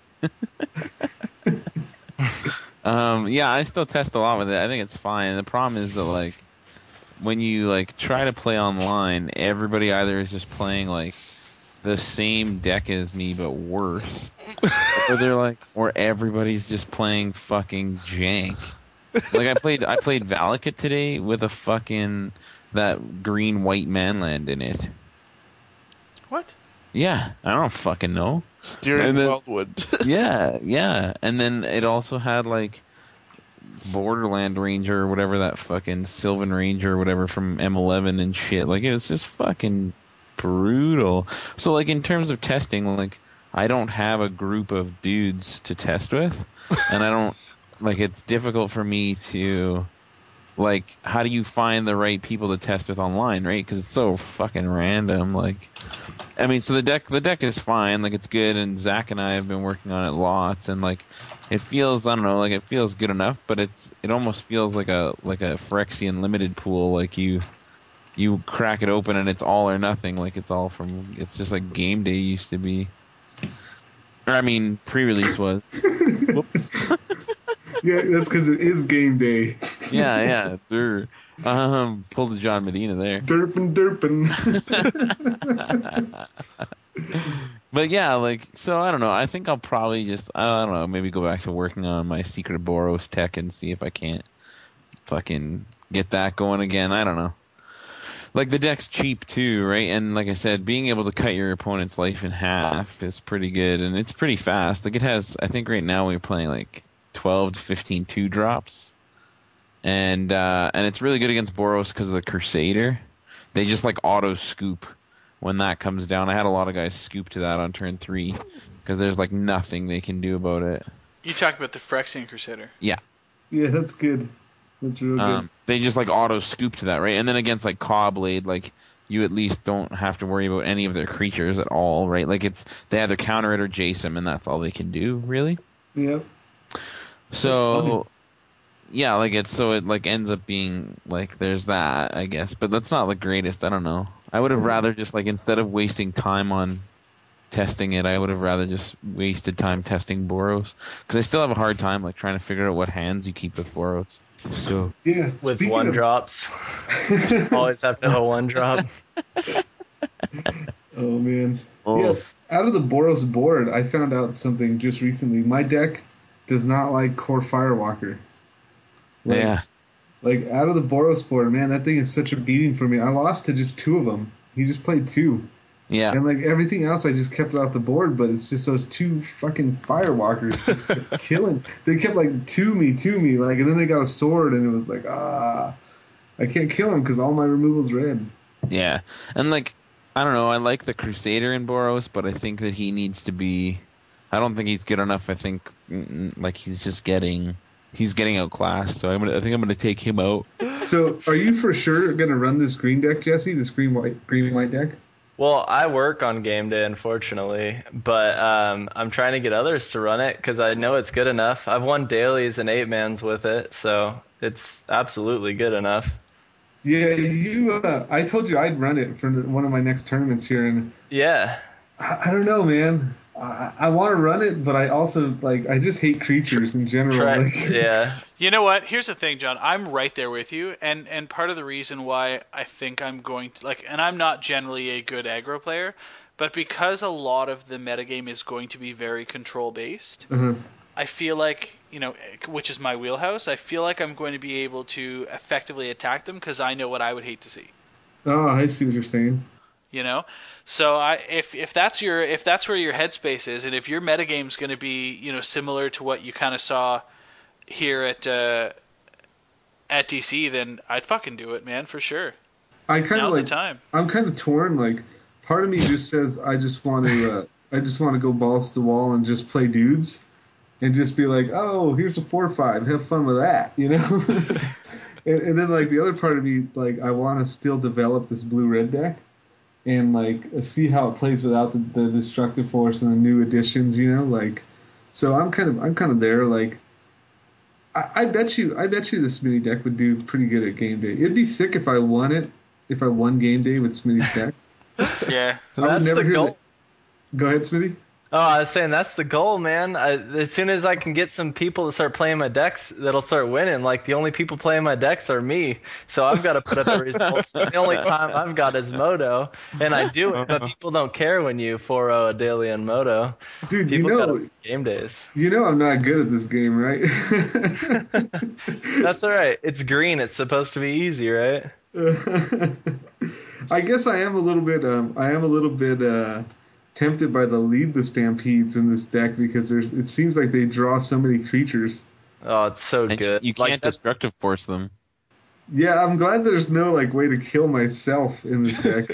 um, yeah, I still test a lot with it. I think it's fine. The problem is that like when you like try to play online, everybody either is just playing like the same deck as me but worse, or they're like, or everybody's just playing fucking jank. Like I played, I played Valakut today with a fucking that green white manland in it. What? Yeah, I don't fucking know. Steering And then- Wildwood. Yeah, yeah, and then it also had like Borderland Ranger or whatever, that fucking Sylvan Ranger or whatever from M eleven and shit. Like it was just fucking brutal. So like in terms of testing, like I don't have a group of dudes to test with, and I don't like it's difficult for me to like how do you find the right people to test with online, right? Because it's so fucking random. Like I mean, so the deck the deck is fine, like it's good, and Zach and I have been working on it lots, and like it feels I don't know, like it feels good enough, but it's it almost feels like a like a Phyrexian limited pool, like you you crack it open and it's all or nothing, like it's all from it's just like game day used to be. Or I mean pre-release was. Whoops. Yeah, that's because it is game day. Yeah, yeah. Durr. Um pulled the John Medina there. Derpin, derpin. But yeah, like, so I don't know. I think I'll probably just, I don't know, maybe go back to working on my Secret Boros tech and see if I can't fucking get that going again. I don't know. Like, the deck's cheap too, right? And like I said, being able to cut your opponent's life in half is pretty good, and it's pretty fast. Like, it has, I think right now we're playing like twelve to fifteen two drops. And, uh, and it's really good against Boros because of the Crusader. They just like auto scoop when that comes down. I had a lot of guys scoop to that on turn three because there's like nothing they can do about it. You talk about the Phyrexian Crusader. Yeah. Yeah, that's good. That's real good. Um, they just like auto scoop to that, right? And then against like Cobblade, like you at least don't have to worry about any of their creatures at all, right? Like it's they either counter it or Jason, and that's all they can do, really. Yep. So yeah, like it's so it like ends up being like there's that, I guess, but that's not the greatest. I don't know. I would have rather just like instead of wasting time on testing it, I would have rather just wasted time testing Boros because I still have a hard time like trying to figure out what hands you keep with Boros. So Yeah, With speaking one of- drops. Always have to have a one drop. Oh man. Oh. Yeah. Out of the Boros board, I found out something just recently. My deck does not like Core Firewalker. Like, yeah, Like out of the Boros board, man, that thing is such a beating for me. I lost to just two of them. He just played two. yeah, And like everything else, I just kept it off the board. But it's just those two fucking Firewalkers just kept killing. They kept like to me, to me, like, and then they got a sword, and it was like, ah, I can't kill him because all my removal's red. yeah, and like I don't know. I like the Crusader in Boros, but I think that he needs to be. I don't think he's good enough. I think mm, like he's just getting. He's getting outclassed, so I'm gonna, I think I'm going to take him out. So, are you for sure gonna run this green deck, Jesse? This green white green white deck? Well, I work on game day, unfortunately, but um, I'm trying to get others to run it because I know it's good enough. I've won dailies and eight mans with it, so it's absolutely good enough. Yeah, you. Uh, I told you I'd run it for one of my next tournaments here, and Yeah. I, I don't know, man. I, I want to run it, but I also like. I just hate creatures in general. Try, Like, yeah. You know what? Here's the thing, John. I'm right there with you, and and part of the reason why I think I'm going to like, and I'm not generally a good aggro player, but because a lot of the metagame is going to be very control based, uh-huh. I feel like, you know, which is my wheelhouse. I feel like I'm going to be able to effectively attack them because I know what I would hate to see. Oh, I see what you're saying. You know, so I if if that's your if that's where your headspace is, and if your metagame's going to be, you know, similar to what you kind of saw here at uh, at D C, then I'd fucking do it, man, for sure. I kind of Now's like. the time. I'm kind of torn. Like, part of me just says I just want to. Uh, I just want to go balls to the wall and just play dudes, and just be like, oh, here's a four five. Have fun with that, you know. and, and then like the other part of me, like, I want to still develop this blue red deck. And like see how it plays without the, the destructive force and the new additions, you know, like. So I'm kind of I'm kind of there. Like, I, I bet you I bet you this Smitty deck would do pretty good at game day. It'd be sick if I won it. If I won game day with Smitty's deck. Yeah. I would That's never the hear goal. that. Go ahead, Smitty. Oh, I was saying that's the goal, man. I, as soon as I can get some people to start playing my decks, that'll start winning. Like, the only people playing my decks are me, so I've got to put up the results. The only time I've got is Moto, and I do it, but people don't care when you four oh a daily in Moto. Dude, you People know, gotta game days. you know I'm not good at this game, right? That's all right. It's green. It's supposed to be easy, right? I guess I am a little bit. Um, I am a little bit uh, tempted by the lead the Stampedes in this deck because there's. It seems like they draw so many creatures. Oh, it's so and good. you Like, can't that's- destructive force them. Yeah, I'm glad there's no like way to kill myself in this deck.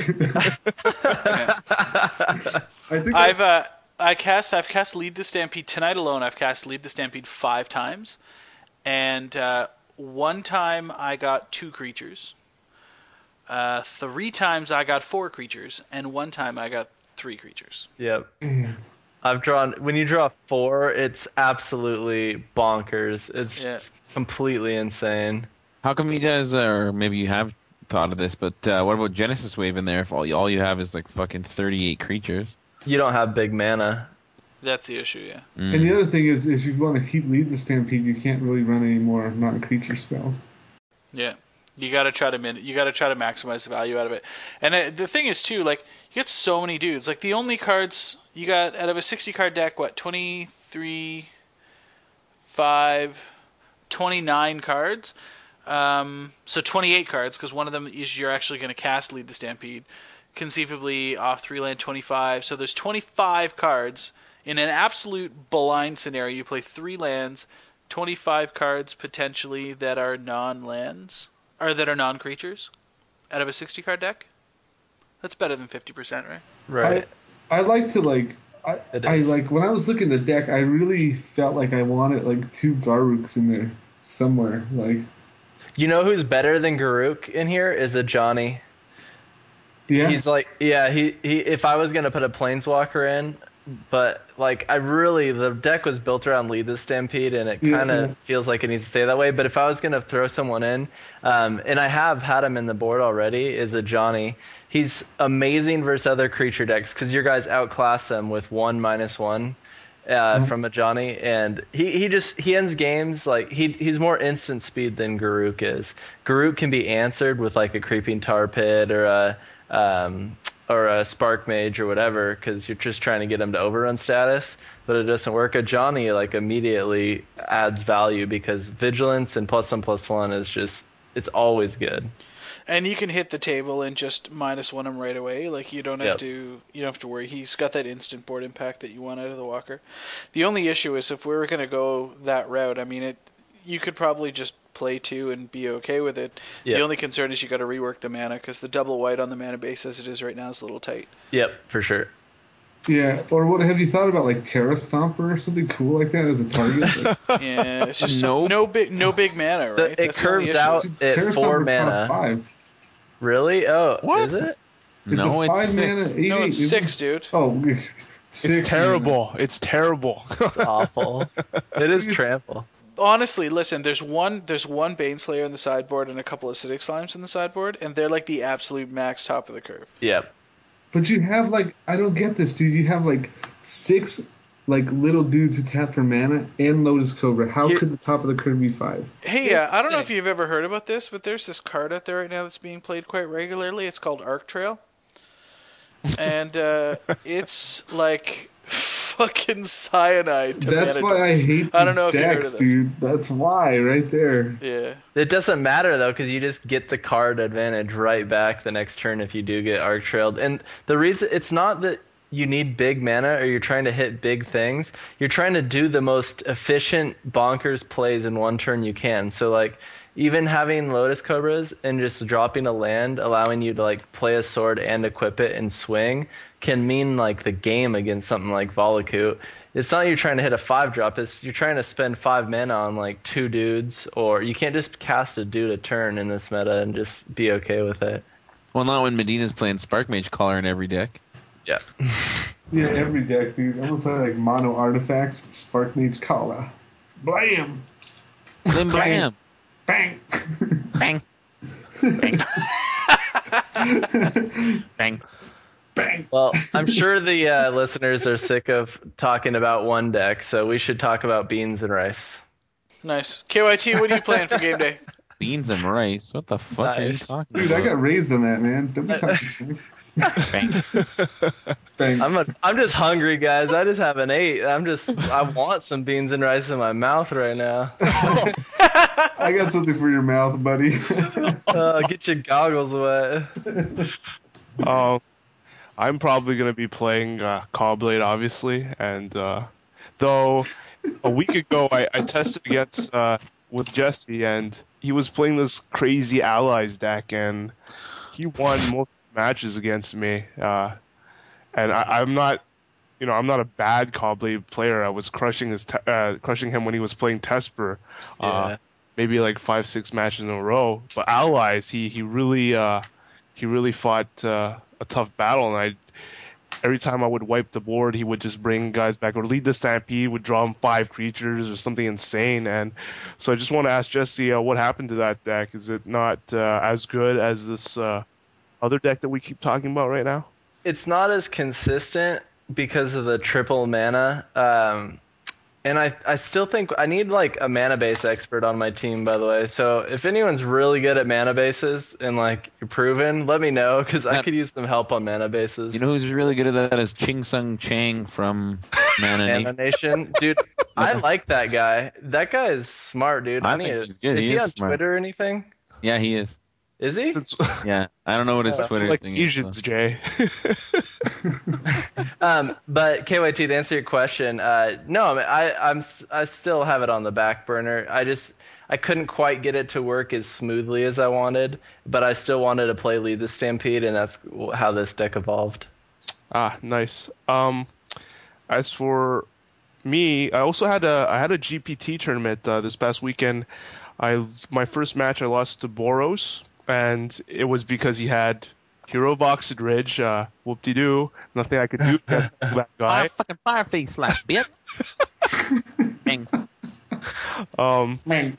I think I've uh, I cast I've cast Lead the Stampede tonight alone. I've cast Lead the Stampede five times, and uh, one time I got two creatures. Uh, three times I got four creatures, and one time I got three creatures. Yep. I've drawn. When you draw four, it's absolutely bonkers. It's Yeah. just completely insane. How come you guys, or maybe you have thought of this, but uh, what about Genesis Wave in there if all you, all you have is like fucking thirty-eight creatures? You don't have big mana. That's the issue, yeah. And the other thing is, if you want to keep lead the Stampede, you can't really run any more non-creature spells. Yeah, you got to try to min- you got to try to maximize the value out of it. And uh, the thing is too, like, you get so many dudes. Like, the only cards you got out of a sixty card deck, what, twenty-three, five, twenty-nine cards. Um, so twenty-eight cards, because one of them is you're actually going to cast Lead the Stampede. Conceivably off three land twenty-five. So there's twenty-five cards. In an absolute blind scenario, you play three lands, twenty-five cards potentially that are non-lands, or that are non-creatures, out of a sixty card deck. That's better than fifty percent, right? Right. I, I like to like. I, It I is. like when I was looking at the deck. I really felt like I wanted like two Garuks in there somewhere. Like, You know who's better than Garuk in here is a Johnny. yeah, He's like, yeah, he, he if I was going to put a Planeswalker in, but like I really the deck was built around Lead the Stampede, and it kind of Yeah. feels like it needs to stay that way. But if I was gonna throw someone in, um, and I have had him in the board already, is a Johnny. He's amazing versus other creature decks because your guys outclass them with one minus one. Uh, from a Johnny, and he, he just he ends games like he he's more instant speed than Garruk is. Garruk can be answered with like a creeping tar pit or a um, or a spark mage or whatever because you're just trying to get him to overrun status, but it doesn't work. A Johnny like immediately adds value because vigilance and plus one plus one is just it's always good. And you can hit the table and just minus one him right away. Like you don't have Yep. to you don't have to worry. He's got that instant board impact that you want out of the walker. The only issue is if we were going to go that route, I mean it you could probably just play two and be okay with it. Yep. The only concern is you got to rework the mana because the double white on the mana base as it is right now is a little tight. Yep, for sure. Yeah, or what have you thought about like Terra Stomper or something cool like that as a target? Yeah, it's just Nope. no big no big mana, right? The- it That's the only curves issue. out Terra at four Stomper costs mana. five. Really? Oh, What? is it? It's No, a it's five six. mana. Eight, No, eight, it's isn't six, it? dude. Oh, it's six. It's terrible. It's terrible. It's awful. It is trample. Honestly, listen, there's one there's one Baneslayer in the sideboard and a couple of Acidic Slimes in the sideboard, and they're like the absolute max top of the curve. Yep. But you have like I don't get this, dude. You have like six like little dudes who tap for mana and Lotus Cobra. How Here- could the top of the curve be five? Hey, uh, I don't know if you've ever heard about this, but there's this card out there right now that's being played quite regularly. It's called Arc Trail. And uh, it's like fucking cyanide to That's mana why I decks. hate these I don't know if you heard decks, of this. dude. That's why, right there. Yeah. It doesn't matter though, because you just get the card advantage right back the next turn if you do get arc trailed. And the reason it's not that you need big mana or you're trying to hit big things. You're trying to do the most efficient bonkers plays in one turn you can. So like even having Lotus Cobras and just dropping a land, allowing you to like play a sword and equip it and swing can mean like the game against something like Volakut. It's not you're trying to hit a five drop, it's you're trying to spend five mana on like two dudes, or you can't just cast a dude a turn in this meta and just be okay with it. Well, not when Medina's playing Spark Mage Collar in every deck. Yeah. Yeah, every deck, dude. I'm gonna play like mono artifacts, Spark Mage Kala. Blam! Then bam! Bang! Bang! Bang! Bang! Bang! Well, I'm sure the uh, listeners are sick of talking about one deck, so we should talk about beans and rice. Nice. K Y T, what are you playing for game day? Beans and rice. What the fuck are you Nice. talking Dude, about? I got raised on that, man. Don't be talking smack. Bang. Bang. I'm a, I'm just hungry, guys. I just haven't ate. I'm just I want some beans and rice in my mouth right now. I got something for your mouth, buddy. Uh, get your goggles wet. Um, I'm probably going to be playing uh, Cobblade, obviously. And uh, though a week ago I, I tested against uh, with Jesse, and he was playing this crazy allies deck, and he won most matches against me. Uh, and I, I'm not, you know, I'm not a bad Cobblade player. I was crushing his, te- uh, crushing him when he was playing Tesper. Yeah. Uh, maybe like five, six matches in a row. But allies, he he really uh, he really fought uh, a tough battle, and I every time I would wipe the board, he would just bring guys back or lead the Stampede, would draw him five creatures or something insane. And so I just want to ask Jesse, uh, what happened to that deck? Is it not uh, as good as this uh, other deck that we keep talking about right now? It's not as consistent because of the triple mana. Um, and I, I still think I need like a mana base expert on my team, by the way. So if anyone's really good at mana bases and like you're proven, let me know because I Yep. could use some help on mana bases. You know who's really good at that is Ching Sung Chang from Mana Mana Nation. Nation, dude. I like that guy. That guy is smart, dude. I need think to- he's good. Is He he, is on smart. Twitter or anything? Yeah, he is. Is he? It's Yeah, I don't know what his Twitter like thing Asians, is. Jay. Um, but K Y T, to answer your question, uh, no, I, mean, I I'm s- I still have it on the back burner. I just I couldn't quite get it to work as smoothly as I wanted, but I still wanted to play Lead the Stampede, and that's how this deck evolved. Ah, nice. Um, as for me, I also had a I had a G P T tournament uh, this past weekend. I my first match I lost to Boros, and it was because he had Hero Boxed Ridge, uh, whoop-de-doo. Nothing I could do against that guy. Ah, fucking Fireface slap, bitch. Bang. Um, Man.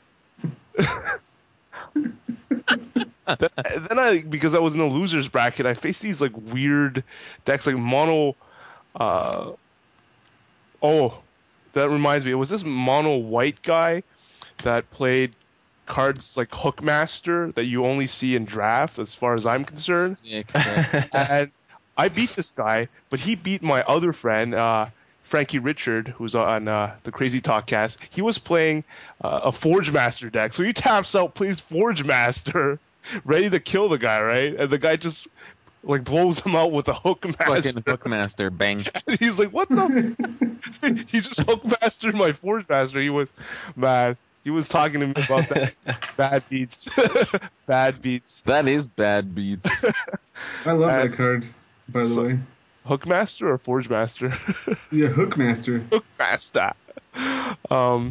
then, then I, because I was in the losers bracket, I faced these like weird decks, like mono. Uh, oh, that reminds me. It was this mono white guy that played cards like Hookmaster that you only see in draft, as far as I'm concerned. Yeah, correct. And I beat this guy, but he beat my other friend, uh, Frankie Richard, who's on uh, the Crazy Talk cast. He was playing uh, a Forge Master deck. So he taps out, plays Forge Master, ready to kill the guy, right? And the guy just like blows him out with a Hookmaster. Fucking Hookmaster, bang. And he's like, what the? He just Hookmastered my Forge Master. He was mad. He was talking to me about that. Bad beats. Bad beats. That is bad beats. I love And- that card, by the so- way. Hookmaster or Forge Master? Yeah, Hookmaster. Hookmaster. Um,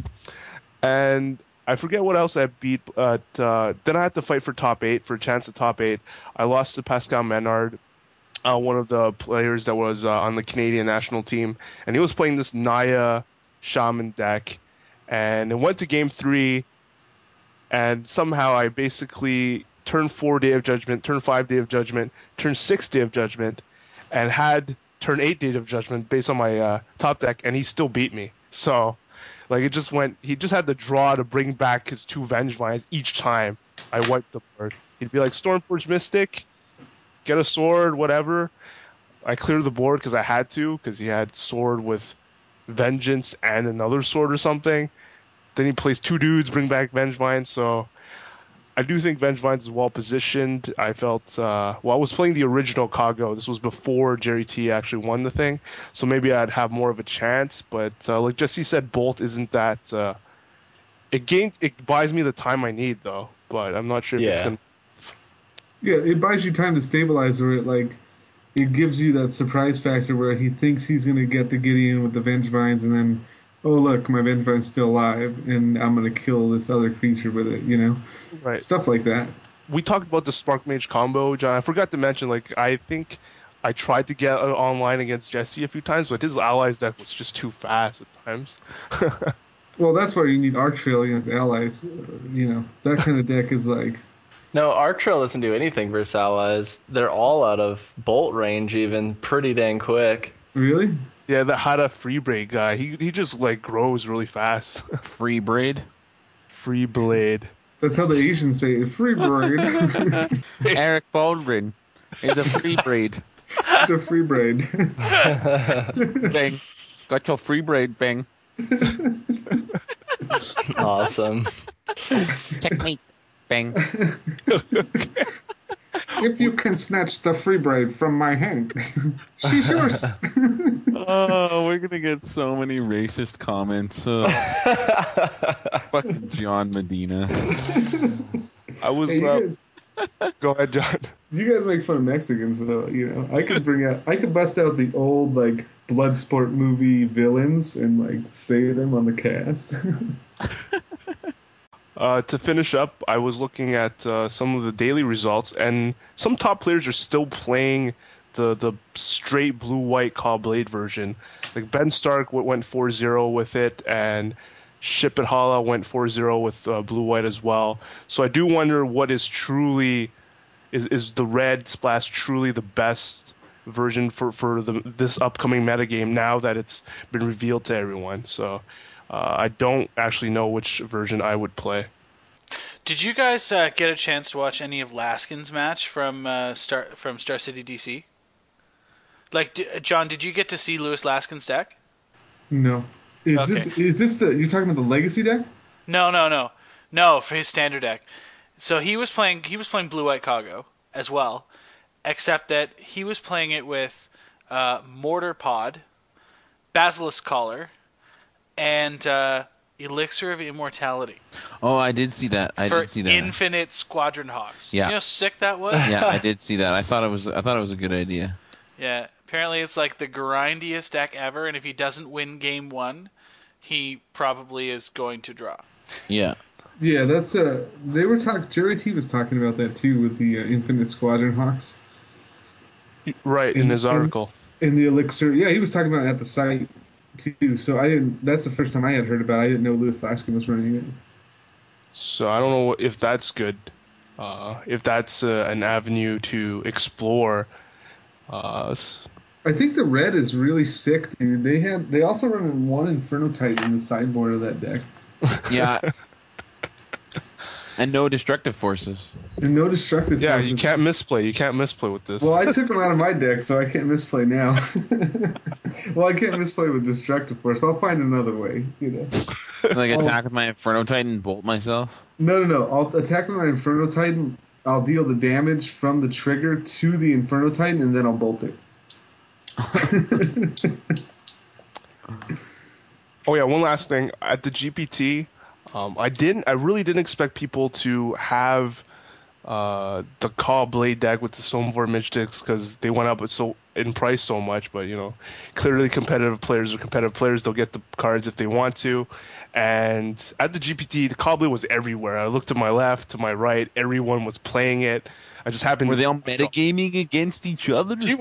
and I forget what else I beat. But uh, then I had to fight for top eight, for a chance at top eight. I lost to Pascal Menard, uh, one of the players that was uh, on the Canadian national team, and he was playing this Naya Shaman deck, and it went to game three, and somehow I basically turned four Day of Judgment, turned five Day of Judgment, turned six Day of Judgment, and had turn eight Day of Judgment based on my uh, top deck, and he still beat me. So, like, it just went. He just had the draw to bring back his two Vengevines each time I wiped the board. He'd be like, Stormforge Mystic, get a sword, whatever. I cleared the board because I had to, because he had sword with Vengeance and another sword or something. Then he plays two dudes, bring back Vengevine. So I do think Vengevines is well positioned. I felt, uh, well, I was playing the original Kago. This was before Jerry T actually won the thing. So maybe I'd have more of a chance. But uh, like Jesse said, Bolt isn't that. Uh, it gains, it buys me the time I need, though. But I'm not sure if it's Yeah. going to. Yeah, it buys you time to stabilize, or it like it gives you that surprise factor where he thinks he's gonna get the Gideon with the Vengevines, and then, oh look, my Vengevine's still alive, and I'm gonna kill this other creature with it, you know, Right. stuff like that. We talked about the Spark Mage combo, John. I forgot to mention, like, I think I tried to get uh, online against Jesse a few times, but his allies deck was just too fast at times. Well, that's why you need Arc Trail against allies. uh, You know, that kind of deck is like, No, Arc Trail doesn't do anything versus allies. They're all out of bolt range, even pretty dang quick. really? Yeah, the Hada Freeblade guy, he he just, like, grows really fast. Free braid. Freeblade. That's how the Asians say it. Free braid. Eric Baldwin is a free braid. It's a free braid. Bang. Got your free braid, bang. Awesome. Checkmate. Bang. If you can snatch the free braid from my hand, she's yours. Oh, we're gonna get so many racist comments. Uh, fucking John Medina. I was. Hey, Uh, you, guys, go ahead, John. you guys make fun of Mexicans, so you know I could bring out, I could bust out the old like Bloodsport movie villains and like say them on the cast. Uh, to finish up, I was looking at uh, some of the daily results, and some top players are still playing the the straight blue-white Caw Blade version. Like Ben Stark w- went four zero with it, and Ship It Hala went four zero with uh, blue-white as well. So I do wonder what is truly is is the red splash truly the best version for for the this upcoming metagame now that it's been revealed to everyone. So. Uh, I don't actually know which version I would play. Did you guys uh, get a chance to watch any of Laskin's match from uh, Star from Star City D C? Like, d- John, did you get to see Lewis Laskin's deck? No, is Okay. this is this the you're talking about the Legacy deck? No, no, no, no. For his standard deck, so he was playing he was playing Blue White Kago as well, except that he was playing it with uh, Mortar Pod, Basilisk Collar, and uh, Elixir of Immortality Oh, I did see that. I for did see that. Infinite Squadron Hawks. Yeah. You know how sick that was? Yeah, I did see that. I thought it was. I thought it was a good idea. Yeah, apparently it's like the grindiest deck ever, and if he doesn't win game one, he probably is going to draw. Yeah. Yeah, that's uh they were talking. Jerry T was talking about that too with the uh, Infinite Squadron Hawks. Right, in, In- his in- article. In the Elixir, yeah, he was talking about it at the site too. So I didn't. That's the first time I had heard about it. I didn't know Lewis Laskin was running it. So I don't know if that's good. Uh, if that's uh, an avenue to explore. Uh, s- I think the red is really sick, dude. They had they also run one Inferno Titan in the sideboard of that deck. Yeah. And no destructive forces. And no destructive yeah, forces. you can't misplay. You can't misplay with this. Well, I took them out of my deck, so I can't misplay now. Well, I can't misplay with destructive force. I'll find another way, you know. Like attack with my Inferno Titan and bolt myself. No, no, no. I'll attack with my Inferno Titan. I'll deal the damage from the trigger to the Inferno Titan, and then I'll bolt it. Oh yeah, one last thing at the G P T, um, I didn't. I really didn't expect people to have uh, the Caw Blade deck with the Soulmore Mystics because they went up so in price so much. But you know, clearly competitive players are competitive players. They'll get the cards if they want to. And at the G P T, the Caw Blade was everywhere. I looked to my left, to my right. Everyone was playing it. I just happened. Were they all metagaming against each other? We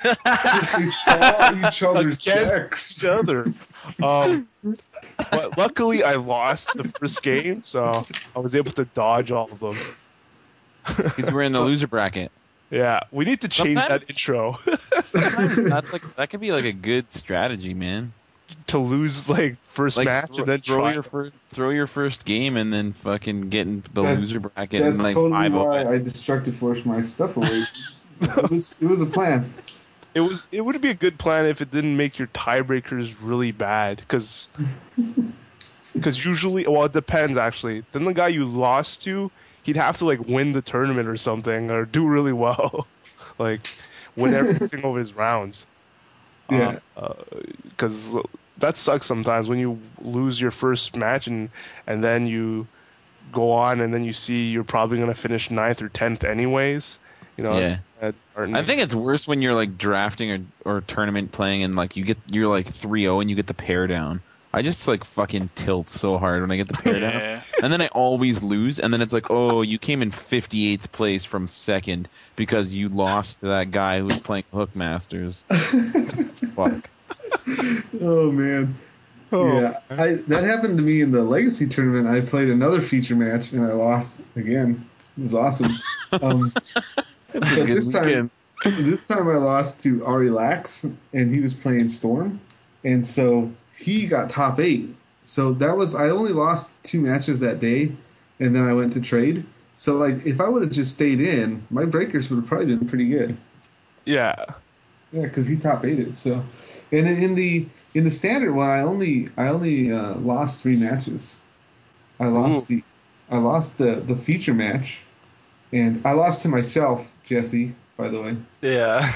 saw each other's decks. Each other. Um, but luckily, I lost the first game, so I was able to dodge all of them. Because we're in the loser bracket. Yeah, we need to change Sometimes- that intro Sometimes that's like that could be like a good strategy, man. to lose like first Like match throw, and then throw try. your first throw your first game and then fucking get in the That's- loser bracket That's and like totally five why oh. I destructive force my stuff away. it, was, it was a plan. It was. It would be a good plan if it didn't make your tiebreakers really bad, because because usually, well, it depends actually. Then the guy you lost to, he'd have to like win the tournament or something, or do really well, like win every single of his rounds. Yeah. Because uh, that sucks sometimes when you lose your first match and and then you go on and then you see you're probably gonna finish ninth or tenth anyways. You know, Yeah. it's, it's I think it's worse when you're like drafting or or tournament playing and like you get you're like three oh and you get the pair down. I just like fucking tilt so hard when I get the pair Yeah. down. And then I always lose and then it's like, "Oh, you came in fifty-eighth place from second because you lost to that guy who was playing Hookmasters." Fuck. Oh man. Oh, yeah, I, that happened to me in the Legacy tournament. I played another feature match and I lost again. It was awesome. Um, but Good this time, weekend. this time I lost to Ari Lax, and he was playing Storm, and so he got top eight. So that was I only lost two matches that day, and then I went to trade. So like, if I would have just stayed in, my breakers would have probably been pretty good. yeah. Yeah, because he top eighted. So, and in the in the standard one, I only I only uh, lost three matches. I lost Ooh. the I lost the the feature match, and I lost to myself, Jesse. By the way, Yeah.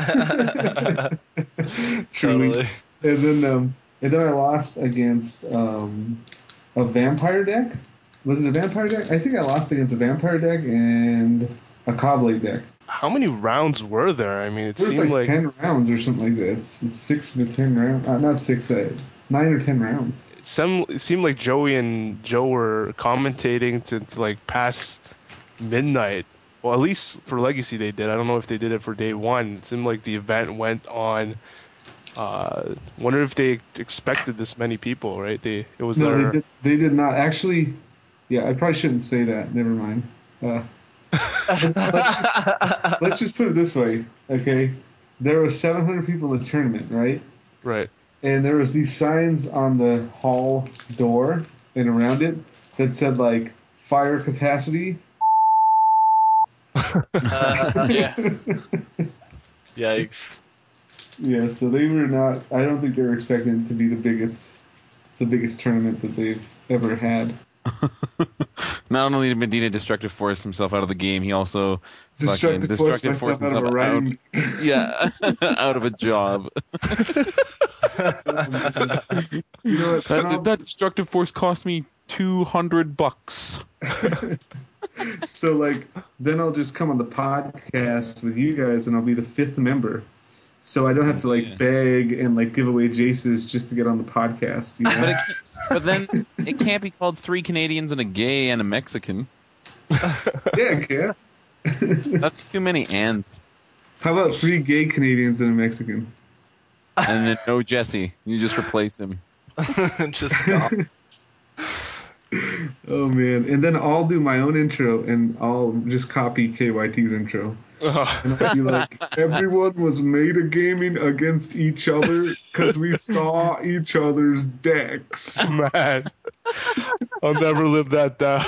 truly. Totally. And then um, and then I lost against um, a vampire deck. Was it a vampire deck? I think I lost against a vampire deck and a Cobblade deck. How many rounds were there? I mean, it It was seemed like, like, ten rounds or something like that. It's, it's six to ten rounds. Uh, not six, uh, nine or ten rounds. some. It seemed like Joey and Joe were commentating to, to like past midnight. Well, at least for Legacy they did. I don't know if they did it for day one. It seemed like the event went on. Uh, wonder if they expected this many people. Right? They it was No, their. they did, they did not. Actually, yeah, I probably shouldn't say that. Never mind. Uh, let's, just, let's just put it this way, okay? There were seven hundred people in the tournament, right? Right. And there was these signs on the hall door and around it that said, like, fire capacity. Uh, yeah. Yikes. Yeah, so they were not. I don't think they were expecting it to be the biggest, the biggest tournament that they've ever had. Not only did Medina destructive force himself out of the game, he also fucking Destructive force destructive force myself out of himself a out, writing. yeah, out of a job. You know what? That, Tom? that destructive force cost me two hundred bucks. So like, then I'll just come on the podcast with you guys, and I'll be the fifth member. So I don't have to like Yeah. beg and like give away Jaces just to get on the podcast. You know? But, it can't, but then it can't be called three Canadians and a gay and a Mexican. yeah, yeah. That's too many ands. How about three gay Canadians and a Mexican? And then no Jesse. You just replace him. Just stop. Oh man! And then I'll do my own intro, and I'll just copy K Y T's intro. And I'll be like, everyone was made of gaming against each other because we saw each other's decks. Man, I'll never live that down.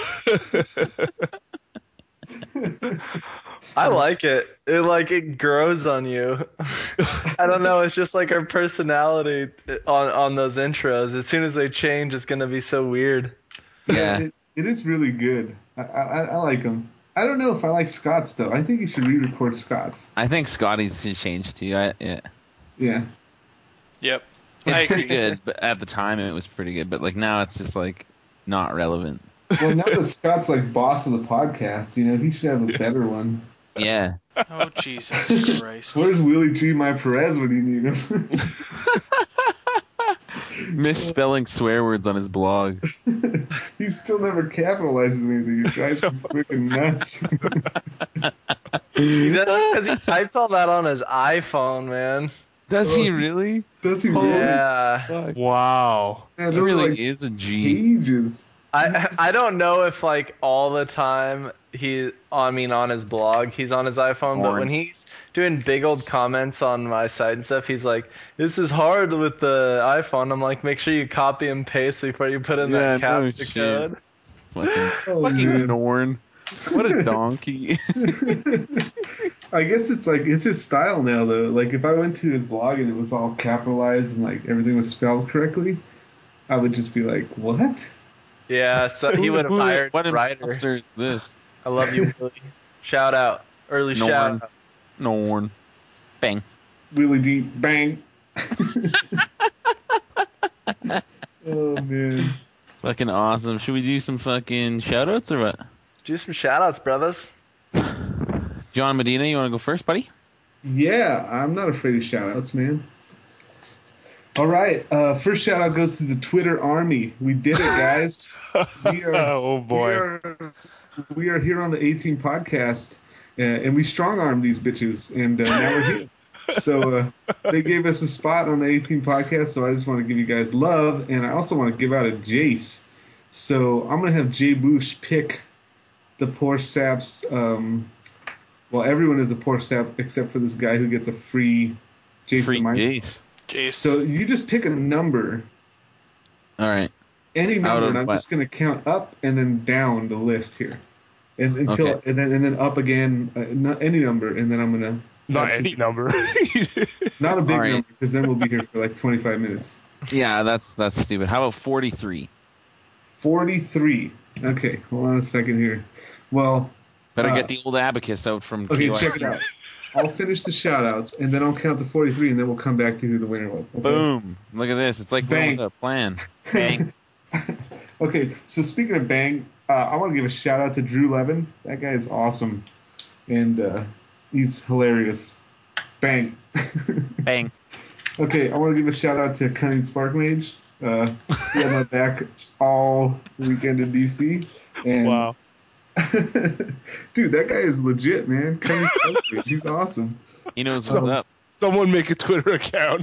I like it. It like it grows on you. I don't know. It's just like our personality on on those intros. As soon as they change, it's gonna be so weird. Yeah. It, it is really good. I, I, I like them. I don't know if I like Scott's though. I think you should re-record Scott's. I think Scotty's should change too. I, yeah. Yeah. Yep. It's I pretty agree. good, but at the time it was pretty good. But like now it's just like not relevant. Well, now that Scott's like boss of the podcast, you know, he should have a better one. Yeah. Oh, Jesus Christ. Where's Willie G. My Perez when you need him? Misspelling swear words on his blog. He still never capitalizes anything. He drives me freaking nuts. He does because he types all that on his iPhone, man. Does he really? Does he really? Yeah. Wow. Man, He those really like is a G. pages. I I don't know if like all the time he I mean on his blog he's on his iPhone, but Porn. when he's doing big old comments on my site and stuff, he's like, "This is hard with the iPhone." I'm like, "Make sure you copy and paste before you put in Yeah, that no captcha shit. code." Fucking, Oh, fucking man. Norn. What a donkey. I guess it's like it's his style now though. Like if I went to his blog and it was all capitalized and like everything was spelled correctly, I would just be like, "What?" Yeah, so he Who- would have who- hired What a writer. imposter is this? I love you, Willie. Shout out, early Norn. shout out. Norn. Bang. Willie D. Bang. Oh man. Fucking awesome. Should we do some fucking shoutouts or what? Do some shout outs, brothers. John Medina, you want to go first, buddy? Yeah, I'm not afraid of shout outs, man. All right. Uh, first shout out goes to the Twitter army. We did it, guys. We are, Oh boy. We are, we are here on the eighteen podcast, uh, and we strong armed these bitches, and uh, now we're here. So uh, they gave us a spot on the eighteen podcast, so I just want to give you guys love, and I also want to give out a Jace. So I'm going to have Jay Boosh pick the Poor Saps. Um, well, everyone is a Poor Sap except for this guy who gets a free Jace Free the Mind. Jace. Jace. So you just pick a number, All right. any Out number, of and I'm what? just going to count up and then down the list here, and until Okay. and then and then up again, uh, not any number, and then I'm going to Not any number. not a big All right. number because then we'll be here for like twenty-five minutes. Yeah, that's that's stupid. How about forty-three? forty-three. Okay, hold on a second here. Well, Better Uh, get the old abacus out from okay, K Y C. check it out. I'll finish the shout outs and then I'll count to forty-three and then we'll come back to who the winner was. Okay? Boom. Look at this. It's like Bang. what was a plan. Bang. Okay, so speaking of bang, uh, I want to give a shout out to Drew Levin. That guy is awesome. And uh, he's hilarious. Bang. Bang. Okay, I want to give a shout out to Cunning Spark Mage. Uh, he had my back all weekend in D C. And Wow. dude, that guy is legit, man. Cunning Spark Mage, he's awesome. He knows what's So- up. Someone make a Twitter account.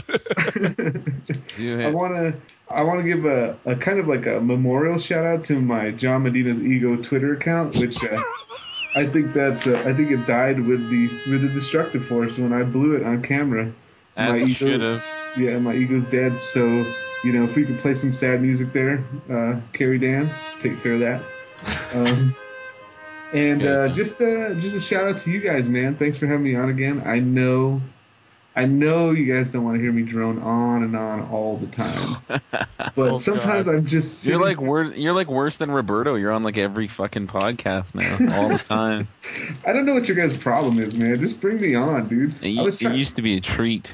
Do I it. want to I want to give a, a kind of like a memorial shout out to my John Medina's Ego Twitter account, which uh, I think that's uh, I think it died with the with the destructive force when I blew it on camera. As my it ego- should have. Yeah, my ego's dead. So you know, if we could play some sad music there, uh, Carrie Dan, take care of that. Um, and Good. uh, just uh, just a shout out to you guys, man. Thanks for having me on again. I know. I know you guys don't want to hear me drone on and on all the time, but Oh, sometimes God. I'm just You're sitting- like wor- You're like worse than Roberto. You're on like every fucking podcast now, all the time. I don't know what your guys' problem is, man. Just bring me on, dude. It, I was it trying. used to be a treat.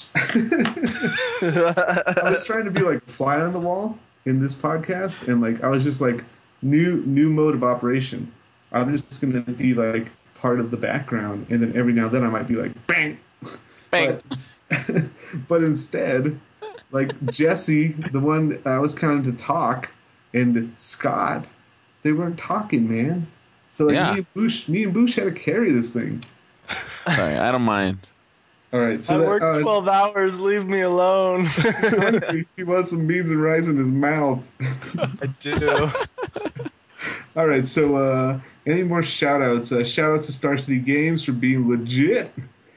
I was trying to be like a fly on the wall in this podcast, and like I was just like new new mode of operation. I'm just gonna be like part of the background, and then every now and then I might be like bang, Bang. But, but instead, like Jesse, the one I was counting to talk, and Scott, they weren't talking, man. So like Yeah. me and Boosh, me and Boosh had to carry this thing. Sorry, I don't mind. All right, so I that, worked uh, twelve hours. Leave me alone. he wants some beans and rice in his mouth. I do. All right, so uh, any more shout outs? Uh, shout outs to Star City Games for being legit.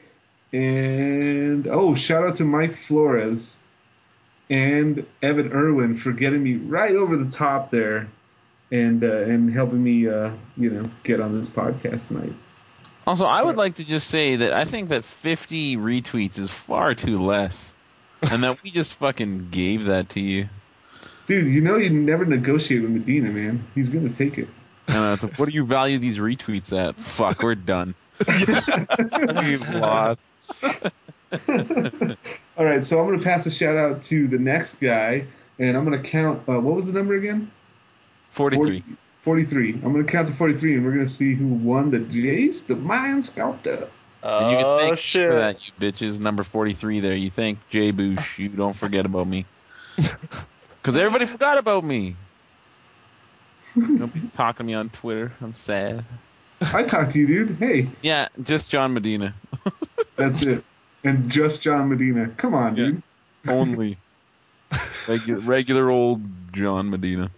And, oh, shout out to Mike Flores and Evan Irwin for getting me right over the top there and uh, and helping me, uh, you know, get on this podcast tonight. Also, I would like to just say that I think that fifty retweets is far too less, and that we just fucking gave that to you. Dude, you know you never negotiate with Medina, man. He's gonna take it. I know, it's like, what do you value these retweets at? Fuck, we're done. We've lost. All right, so I'm gonna pass a shout out to the next guy, and I'm gonna count. Uh, what was the number again? forty-three. forty, forty-three. I'm gonna count to forty-three, and we're gonna see who won the Jace, the Mayan Sculptor. And you can Oh, thank me shit. for that, you bitches. Number forty-three there. You thank Jay Boosh. You don't forget about me. Because everybody forgot about me. Nobody's talking to me on Twitter. I'm sad. I talked to you, dude. Hey, Yeah, just John Medina. that's it. And just John Medina. Come on, Yeah. dude. Only. Regu- regular old John Medina.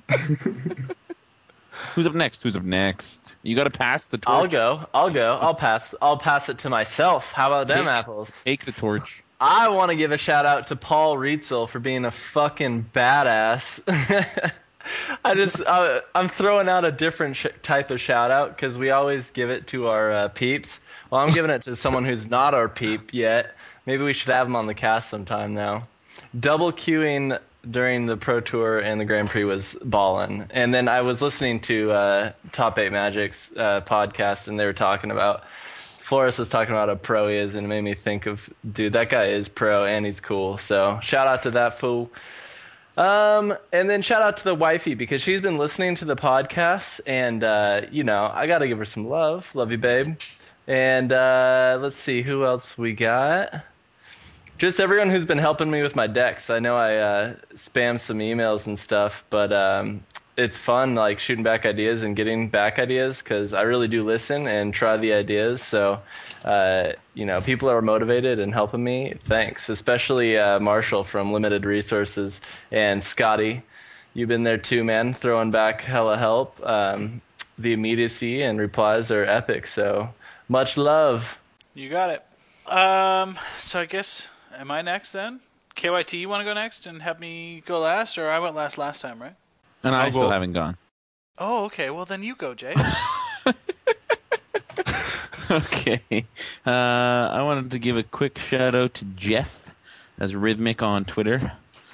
Who's up next? Who's up next? You got to pass the torch. I'll go. I'll go. I'll pass. I'll pass it to myself. How about them Take- apples? Take the torch. I want to give a shout out to Paul Rietzel for being a fucking badass. I just, uh, I'm throwing out a different sh- type of shout out because we always give it to our uh, peeps. Well, I'm giving it to someone who's not our peep yet. Maybe we should have him on the cast sometime now. Double queuing during the Pro Tour and the Grand Prix was ballin'. And then I was listening to uh, Top eight Magic's uh, podcast, and they were talking about, Flores was talking about how pro he is, and it made me think of, dude, that guy is pro, and he's cool. So shout out to that fool. Um, and then shout out to the wifey, because she's been listening to the podcast, and, uh, you know, I got to give her some love. Love you, babe. And uh, let's see, who else we got? Just everyone who's been helping me with my decks. I know I uh, spam some emails and stuff, but um, it's fun, like, shooting back ideas and getting back ideas, because I really do listen and try the ideas. So, uh, you know, people are motivated and helping me. Thanks, especially uh, Marshall from Limited Resources and Scotty. You've been there too, man, throwing back hella help. Um, the immediacy and replies are epic, so much love. You got it. Um, so I guess, am I next then? K Y T, you want to go next and have me go last? Or I went last last time, right? And I I'll still go. haven't gone. Oh, okay. Well, then you go, Jay. Okay. Uh, I wanted to give a quick shout out to Jeff, as Rhythmic on Twitter,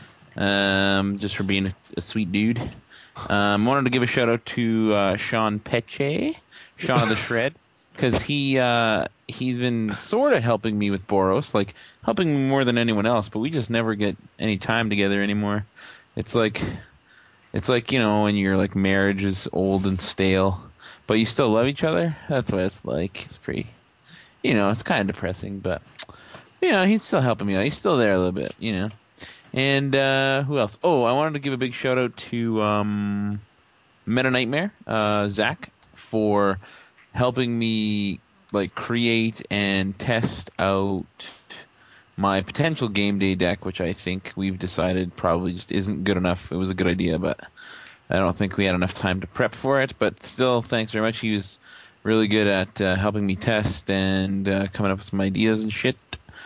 um, just for being a, a sweet dude. Um, wanted to give a shout out to uh, Sean Peche, Sean of the Shred, because he uh, he's been sort of helping me with Boros, like helping me more than anyone else, but we just never get any time together anymore. It's like it's like, you know, when your like marriage is old and stale, but you still love each other. That's what it's like. It's pretty, you know, it's kind of depressing, but you know, he's still helping me out. He's still there a little bit, you know. And uh, who else? Oh, I wanted to give a big shout out to um, Meta Nightmare, uh, Zach, for helping me like create and test out my potential game day deck, which I think we've decided probably just isn't good enough. It was a good idea, but I don't think we had enough time to prep for it. But still, thanks very much. He was really good at uh, helping me test and uh, coming up with some ideas and shit.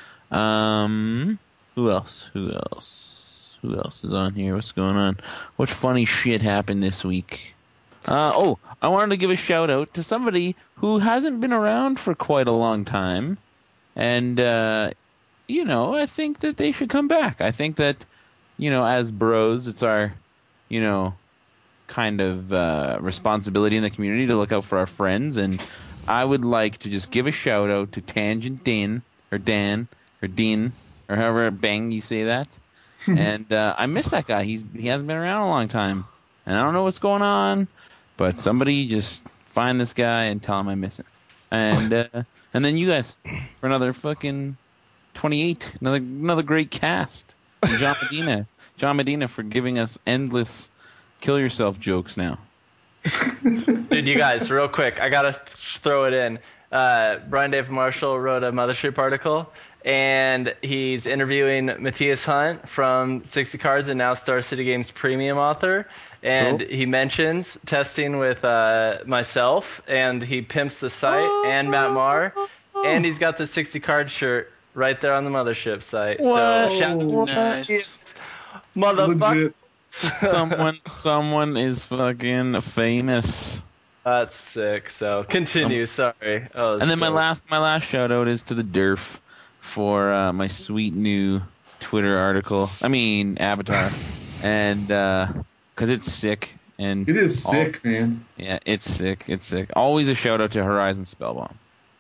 Um, who else? Who else? Who else is on here? What's going on? What funny shit happened this week? Uh, oh, I wanted to give a shout out to somebody who hasn't been around for quite a long time. And, uh, you know, I think that they should come back. I think that, you know, as bros, it's our, you know, kind of uh, responsibility in the community to look out for our friends. And I would like to just give a shout out to Tangent Dan, or Dan, or Dean, or however bang you say that. And uh, I miss that guy. He's he hasn't been around a long time, and I don't know what's going on. But somebody just find this guy and tell him I miss him. And uh, and then you guys for another fucking twenty-eight, another another great cast. And John Medina, John Medina for giving us endless kill yourself jokes now. Dude, you guys, real quick, I gotta th- throw it in. uh, Brian David Marshall wrote a Mothership article, and he's interviewing Matthias Hunt from sixty Cards and now Star City Games Premium author. And Cool. he mentions testing with uh, myself, and he pimps the site and Matt Marr, and he's got the sixty Card shirt right there on the Mothership site. What? So, shout- Nice. motherfucker. Legit. someone, someone is fucking famous. That's sick. So continue. Sorry. Oh, And then my so- last, my last shout out is to the Derf for uh, my sweet new Twitter article. I mean avatar, and because it's sick and It is all- sick, man. Yeah, it's sick. It's sick. Always a shout out to Horizon Spellbomb.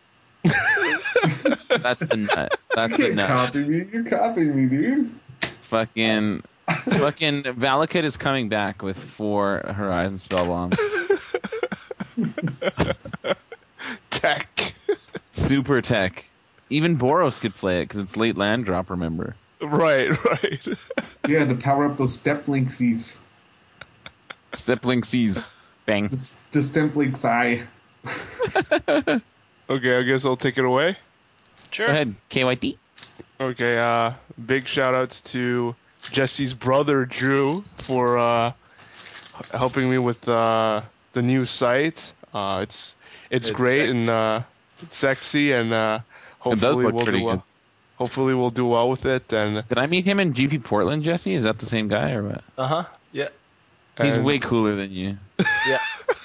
That's the nut. That's You the can't nut. copy me. You're copying me, dude. Fucking, fucking Valakut is coming back with four Horizon Spellbomb. Tech. Super tech. Even Boros could play it because it's late land drop. Remember? Right, right. Yeah, to power up those step linksies. Stepling sees. Bang. The, the step links eye. Okay, I guess I'll take it away. Sure. Go ahead, K Y T. Okay, uh, big shout outs to Jesse's brother, Drew, for uh, helping me with uh, the new site. Uh, it's, it's It's great sexy. and uh, it's sexy, and uh, hopefully does look we'll pretty do well. good. Hopefully we'll do well with it, and Did I meet him in G P Portland, Jesse? Is that the same guy or what? Uh-huh. Yeah. He's and- way cooler than you. Yeah.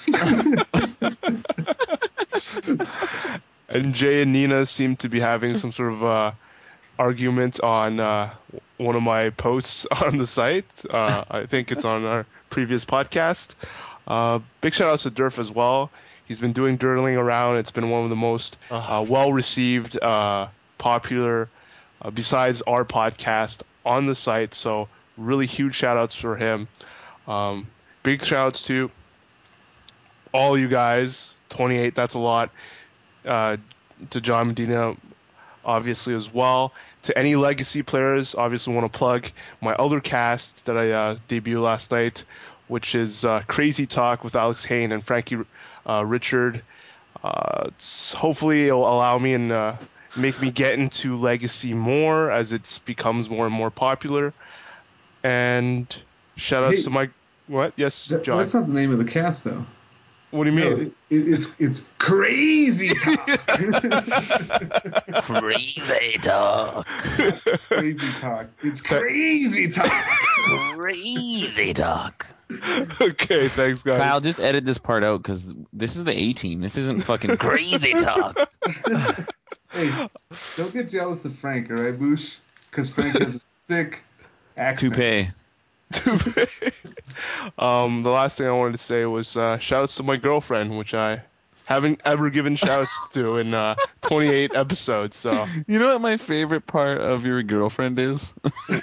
And Jay and Nina seem to be having some sort of uh, argument on uh, one of my posts on the site. Uh, I think it's on our previous podcast. Uh, big shout outs to Durf as well. He's been doing Dirtling around. It's been one of the most uh, well received, uh, popular, uh, besides our podcast on the site. So really huge shout outs for him. Um, big shout outs to all you guys. twenty-eight, that's a lot. Uh, to John Medina, obviously, as well. To any legacy players, obviously want to plug my other cast that I uh, debuted last night, which is uh, Crazy Talk with Alex Hayne and Frankie uh, Richard. Uh, it's, hopefully it'll allow me and uh, make me get into legacy more as it becomes more and more popular. And shout outs Hey. to my... What? Yes, That- John. that's not the name of the cast, though. What do you No, mean? it, it, it's it's crazy talk. Crazy talk. Crazy talk. It's crazy talk. Crazy talk. Okay, thanks, guys. Kyle, just edit this part out because this is the A team. This isn't fucking crazy talk. Hey, don't get jealous of Frank, all right, Boosh? Because Frank has a sick accent. Toupee. Um, the last thing I wanted to say was uh, shout-outs to my girlfriend, which I haven't ever given shout-outs to in uh, twenty-eight episodes. So You know what my favorite part of your girlfriend is?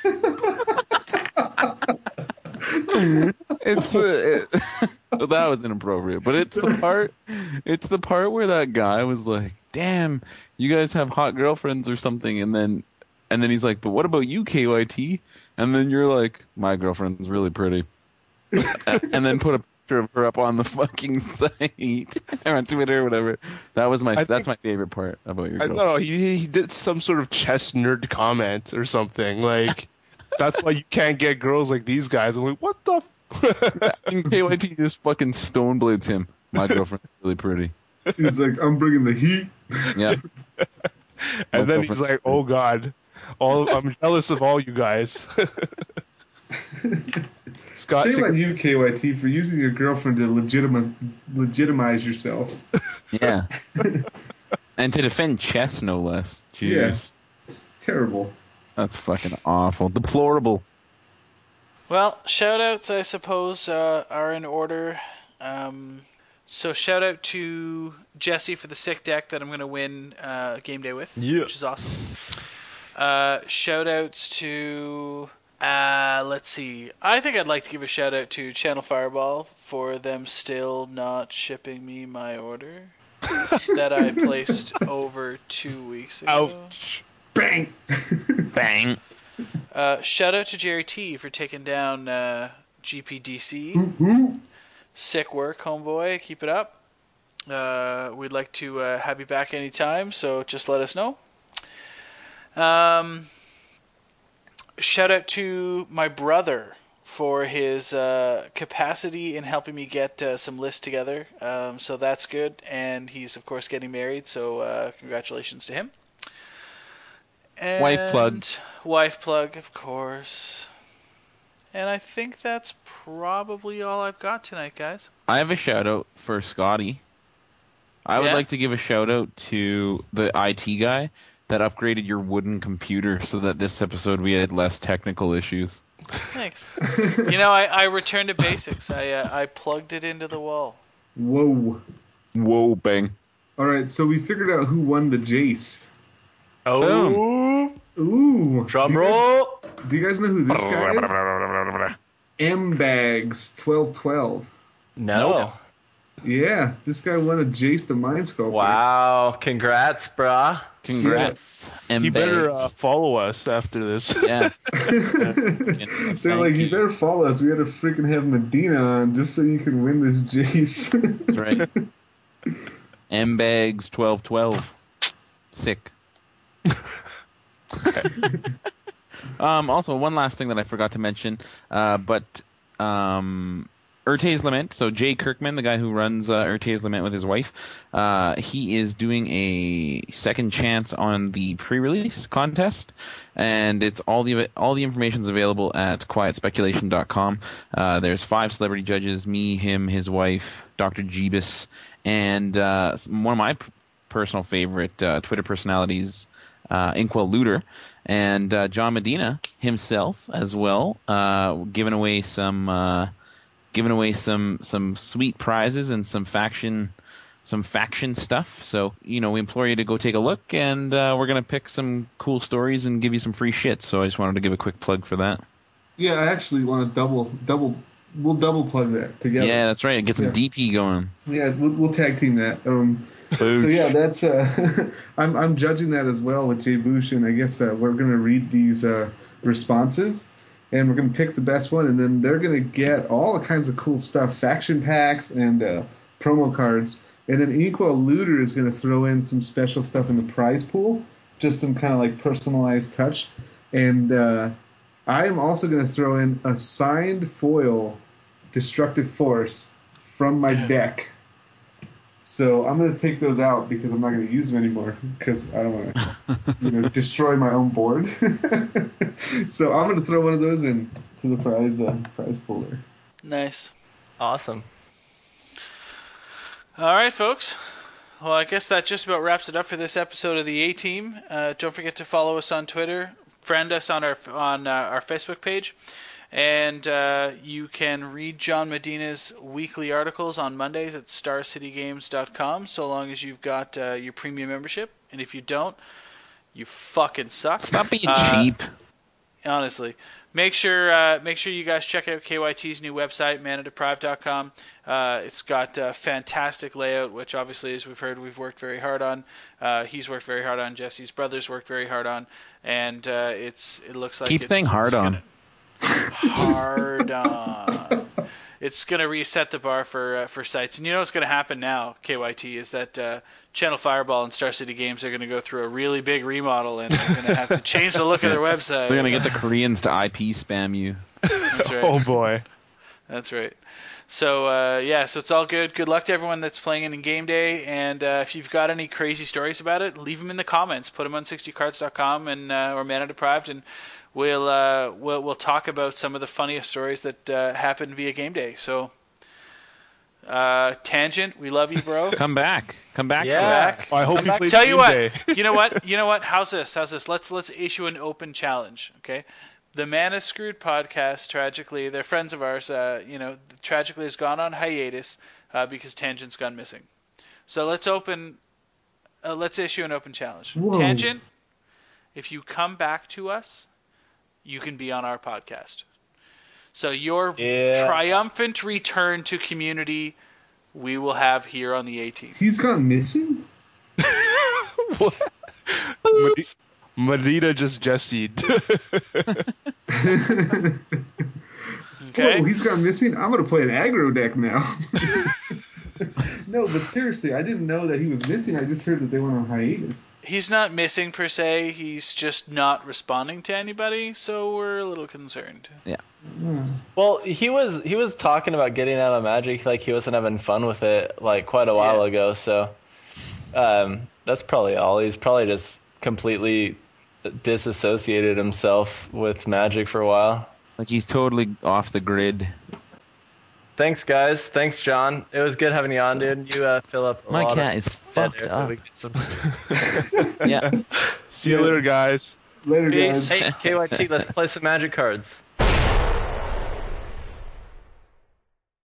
It's the it, well, that was inappropriate, but it's the part. It's the part where that guy was like, "Damn, you guys have hot girlfriends or something," and then, and then he's like, "But what about you, K Y T?" And then you're like, "My girlfriend's really pretty," and then put a picture of her up on the fucking site or on Twitter or whatever. That was my. I that's think- my favorite part about your I girlfriend. don't know. He he did some sort of chess nerd comment or something. Like that's why you can't get girls like these guys. I'm like, what the? F-? And K Y T just fucking stone blades him. My girlfriend's really pretty. He's like, I'm bringing the heat. Yeah. And then My he's girlfriend's like, oh god, all I'm jealous of all you guys. Scott, Shame take on a- you, K Y T, for using your girlfriend to legitimize, legitimize yourself. Yeah. And to defend chess, no less. Jeez. Yes. It's terrible. That's fucking awful. Deplorable. Well, shout outs, I suppose, uh, are in order. Um, so, shout out to Jesse for the sick deck that I'm going to win uh, game day with, Yeah. which is awesome. Uh, shout outs to, uh, let's see, I think I'd like to give a shout out to Channel Fireball for them still not shipping me my order that I placed over two weeks ago. ouch. Bang! Bang. Uh, shout out to Jerry T for taking down uh, G P D C. Sick work, homeboy. Keep it up. Uh, we'd like to uh, have you back anytime, so just let us know. Um, shout out to my brother for his uh, capacity in helping me get uh, some lists together. Um, so that's good. And he's, of course, getting married, so uh, congratulations to him. And Wife plug. Wife plug, of course. And I think that's probably all I've got tonight, guys. I have a shout out for Scotty. I would Yeah? like to give a shout out to the I T guy that upgraded your wooden computer so that this episode we had less technical issues. Thanks. You know, I, I returned to basics. I uh, I plugged it into the wall. Whoa. Whoa, bang. All right, so we figured out who won the Jace. Oh, Ooh. drum do you guys- roll. Do you guys know who this guy is? M Bags twelve twelve. No. Yeah, this guy won a Jace the Mind Sculptor. Wow. Congrats, brah. Congrats. And He better uh, babes. follow us after this. Yeah. They're like, you better follow us. We had to freaking have Medina on just so you can win this Jace. That's right. M Bags twelve twelve. Sick. um, also, one last thing that I forgot to mention, uh, but um, Urte's Lament, so Jay Kirkman, the guy who runs uh, Urte's Lament with his wife, uh, he is doing a second chance on the pre-release contest, and it's all the all the information is available at quiet speculation dot com. Uh, there's five celebrity judges: me, him, his wife, Doctor Jeebus, and uh, one of my p- personal favorite uh, Twitter personalities, uh, Inkwell Looter, and uh, John Medina himself as well, uh, giving away some uh, giving away some some sweet prizes and some faction some faction stuff. So you know, we implore you to go take a look, and uh, we're gonna pick some cool stories and give you some free shit. So I just wanted to give a quick plug for that. Yeah, I actually want to double, double, we'll double plug that together. Yeah, that's right. Get some Yeah. D P going. Yeah, we'll, we'll tag team that. Um, so yeah, that's uh, I'm I'm judging that as well with Jay Bush, and I guess uh, we're gonna read these uh, responses, and we're gonna pick the best one, and then they're gonna get all kinds of cool stuff, faction packs and uh, promo cards, and then Equal Looter is gonna throw in some special stuff in the prize pool, just some kind of like personalized touch, and uh, I'm also gonna throw in a signed foil Destructive Force from my deck. So I'm going to take those out because I'm not going to use them anymore because I don't want to, you know, destroy my own board. So I'm going to throw one of those in to the prize uh, prize pool there. Nice. Awesome. All right, folks. Well, I guess that just about wraps it up for this episode of the A-Team. Uh, don't forget to follow us on Twitter, friend us on our on uh, our Facebook page, and uh, you can read John Medina's weekly articles on Mondays at star city games dot com, so long as you've got uh, your premium membership. And if you don't, you fucking suck. Stop being Uh, cheap. Honestly, make sure uh, make sure you guys check out K Y T's new website, mana deprived dot com. Uh, it's got a fantastic layout, which obviously, as we've heard, we've worked very hard on. Uh, he's worked very hard on. Jesse's brothers worked very hard on, and uh, it's it looks like Keep it's, saying hard it's on. gonna- hard on. It's going to reset the bar for uh, for sites, and you know what's going to happen now, K Y T, is that uh, Channel Fireball and Star City Games are going to go through a really big remodel, and they're going to have to change the look of their website. They're gonna get the Koreans to I P spam you. That's right. Oh boy. That's right. So uh, yeah, so it's all good. Good luck to everyone that's playing it in game day, and uh, if you've got any crazy stories about it, leave them in the comments. Put them on sixty cards dot com and uh, or Mana Deprived, and we'll uh, we'll we'll talk about some of the funniest stories that uh, happened via game day. So uh, Tangent, we love you, bro. Come back. Come back. Yeah. Come back. Well, I hope Come you back. played Tell you Game what. Day. You know what? You know what? How's this? How's this? Let's let's issue an open challenge. Okay. The Mana Screwed podcast, tragically, they're friends of ours. Uh, you know, tragically has gone on hiatus uh, because Tangent's gone missing. So let's open. Uh, let's issue an open challenge. Whoa. Tangent, if you come back to us, you can be on our podcast. So your Yeah. triumphant return to community, we will have here on the A-Team. He's gone missing? Medi- Medina just Jesse'd. Okay. Whoa, he's gone missing? I'm going to play an aggro deck now. No, but seriously, I didn't know that he was missing. I just heard that they went on hiatus. He's not missing per se. He's just not responding to anybody, so we're a little concerned. Yeah. Well, he was he was talking about getting out of Magic, like he wasn't having fun with it, like quite a while Yeah. ago. So, um, that's probably all. He's probably just completely disassociated himself with Magic for a while. Like he's totally off the grid. Thanks, guys. Thanks, John. It was good having you on, dude. You uh, fill up. A My lot cat of is dead fucked air so up. we get some- Yeah. See you later, guys. Later, Peace. guys. Hey, K Y T, let's play some Magic cards.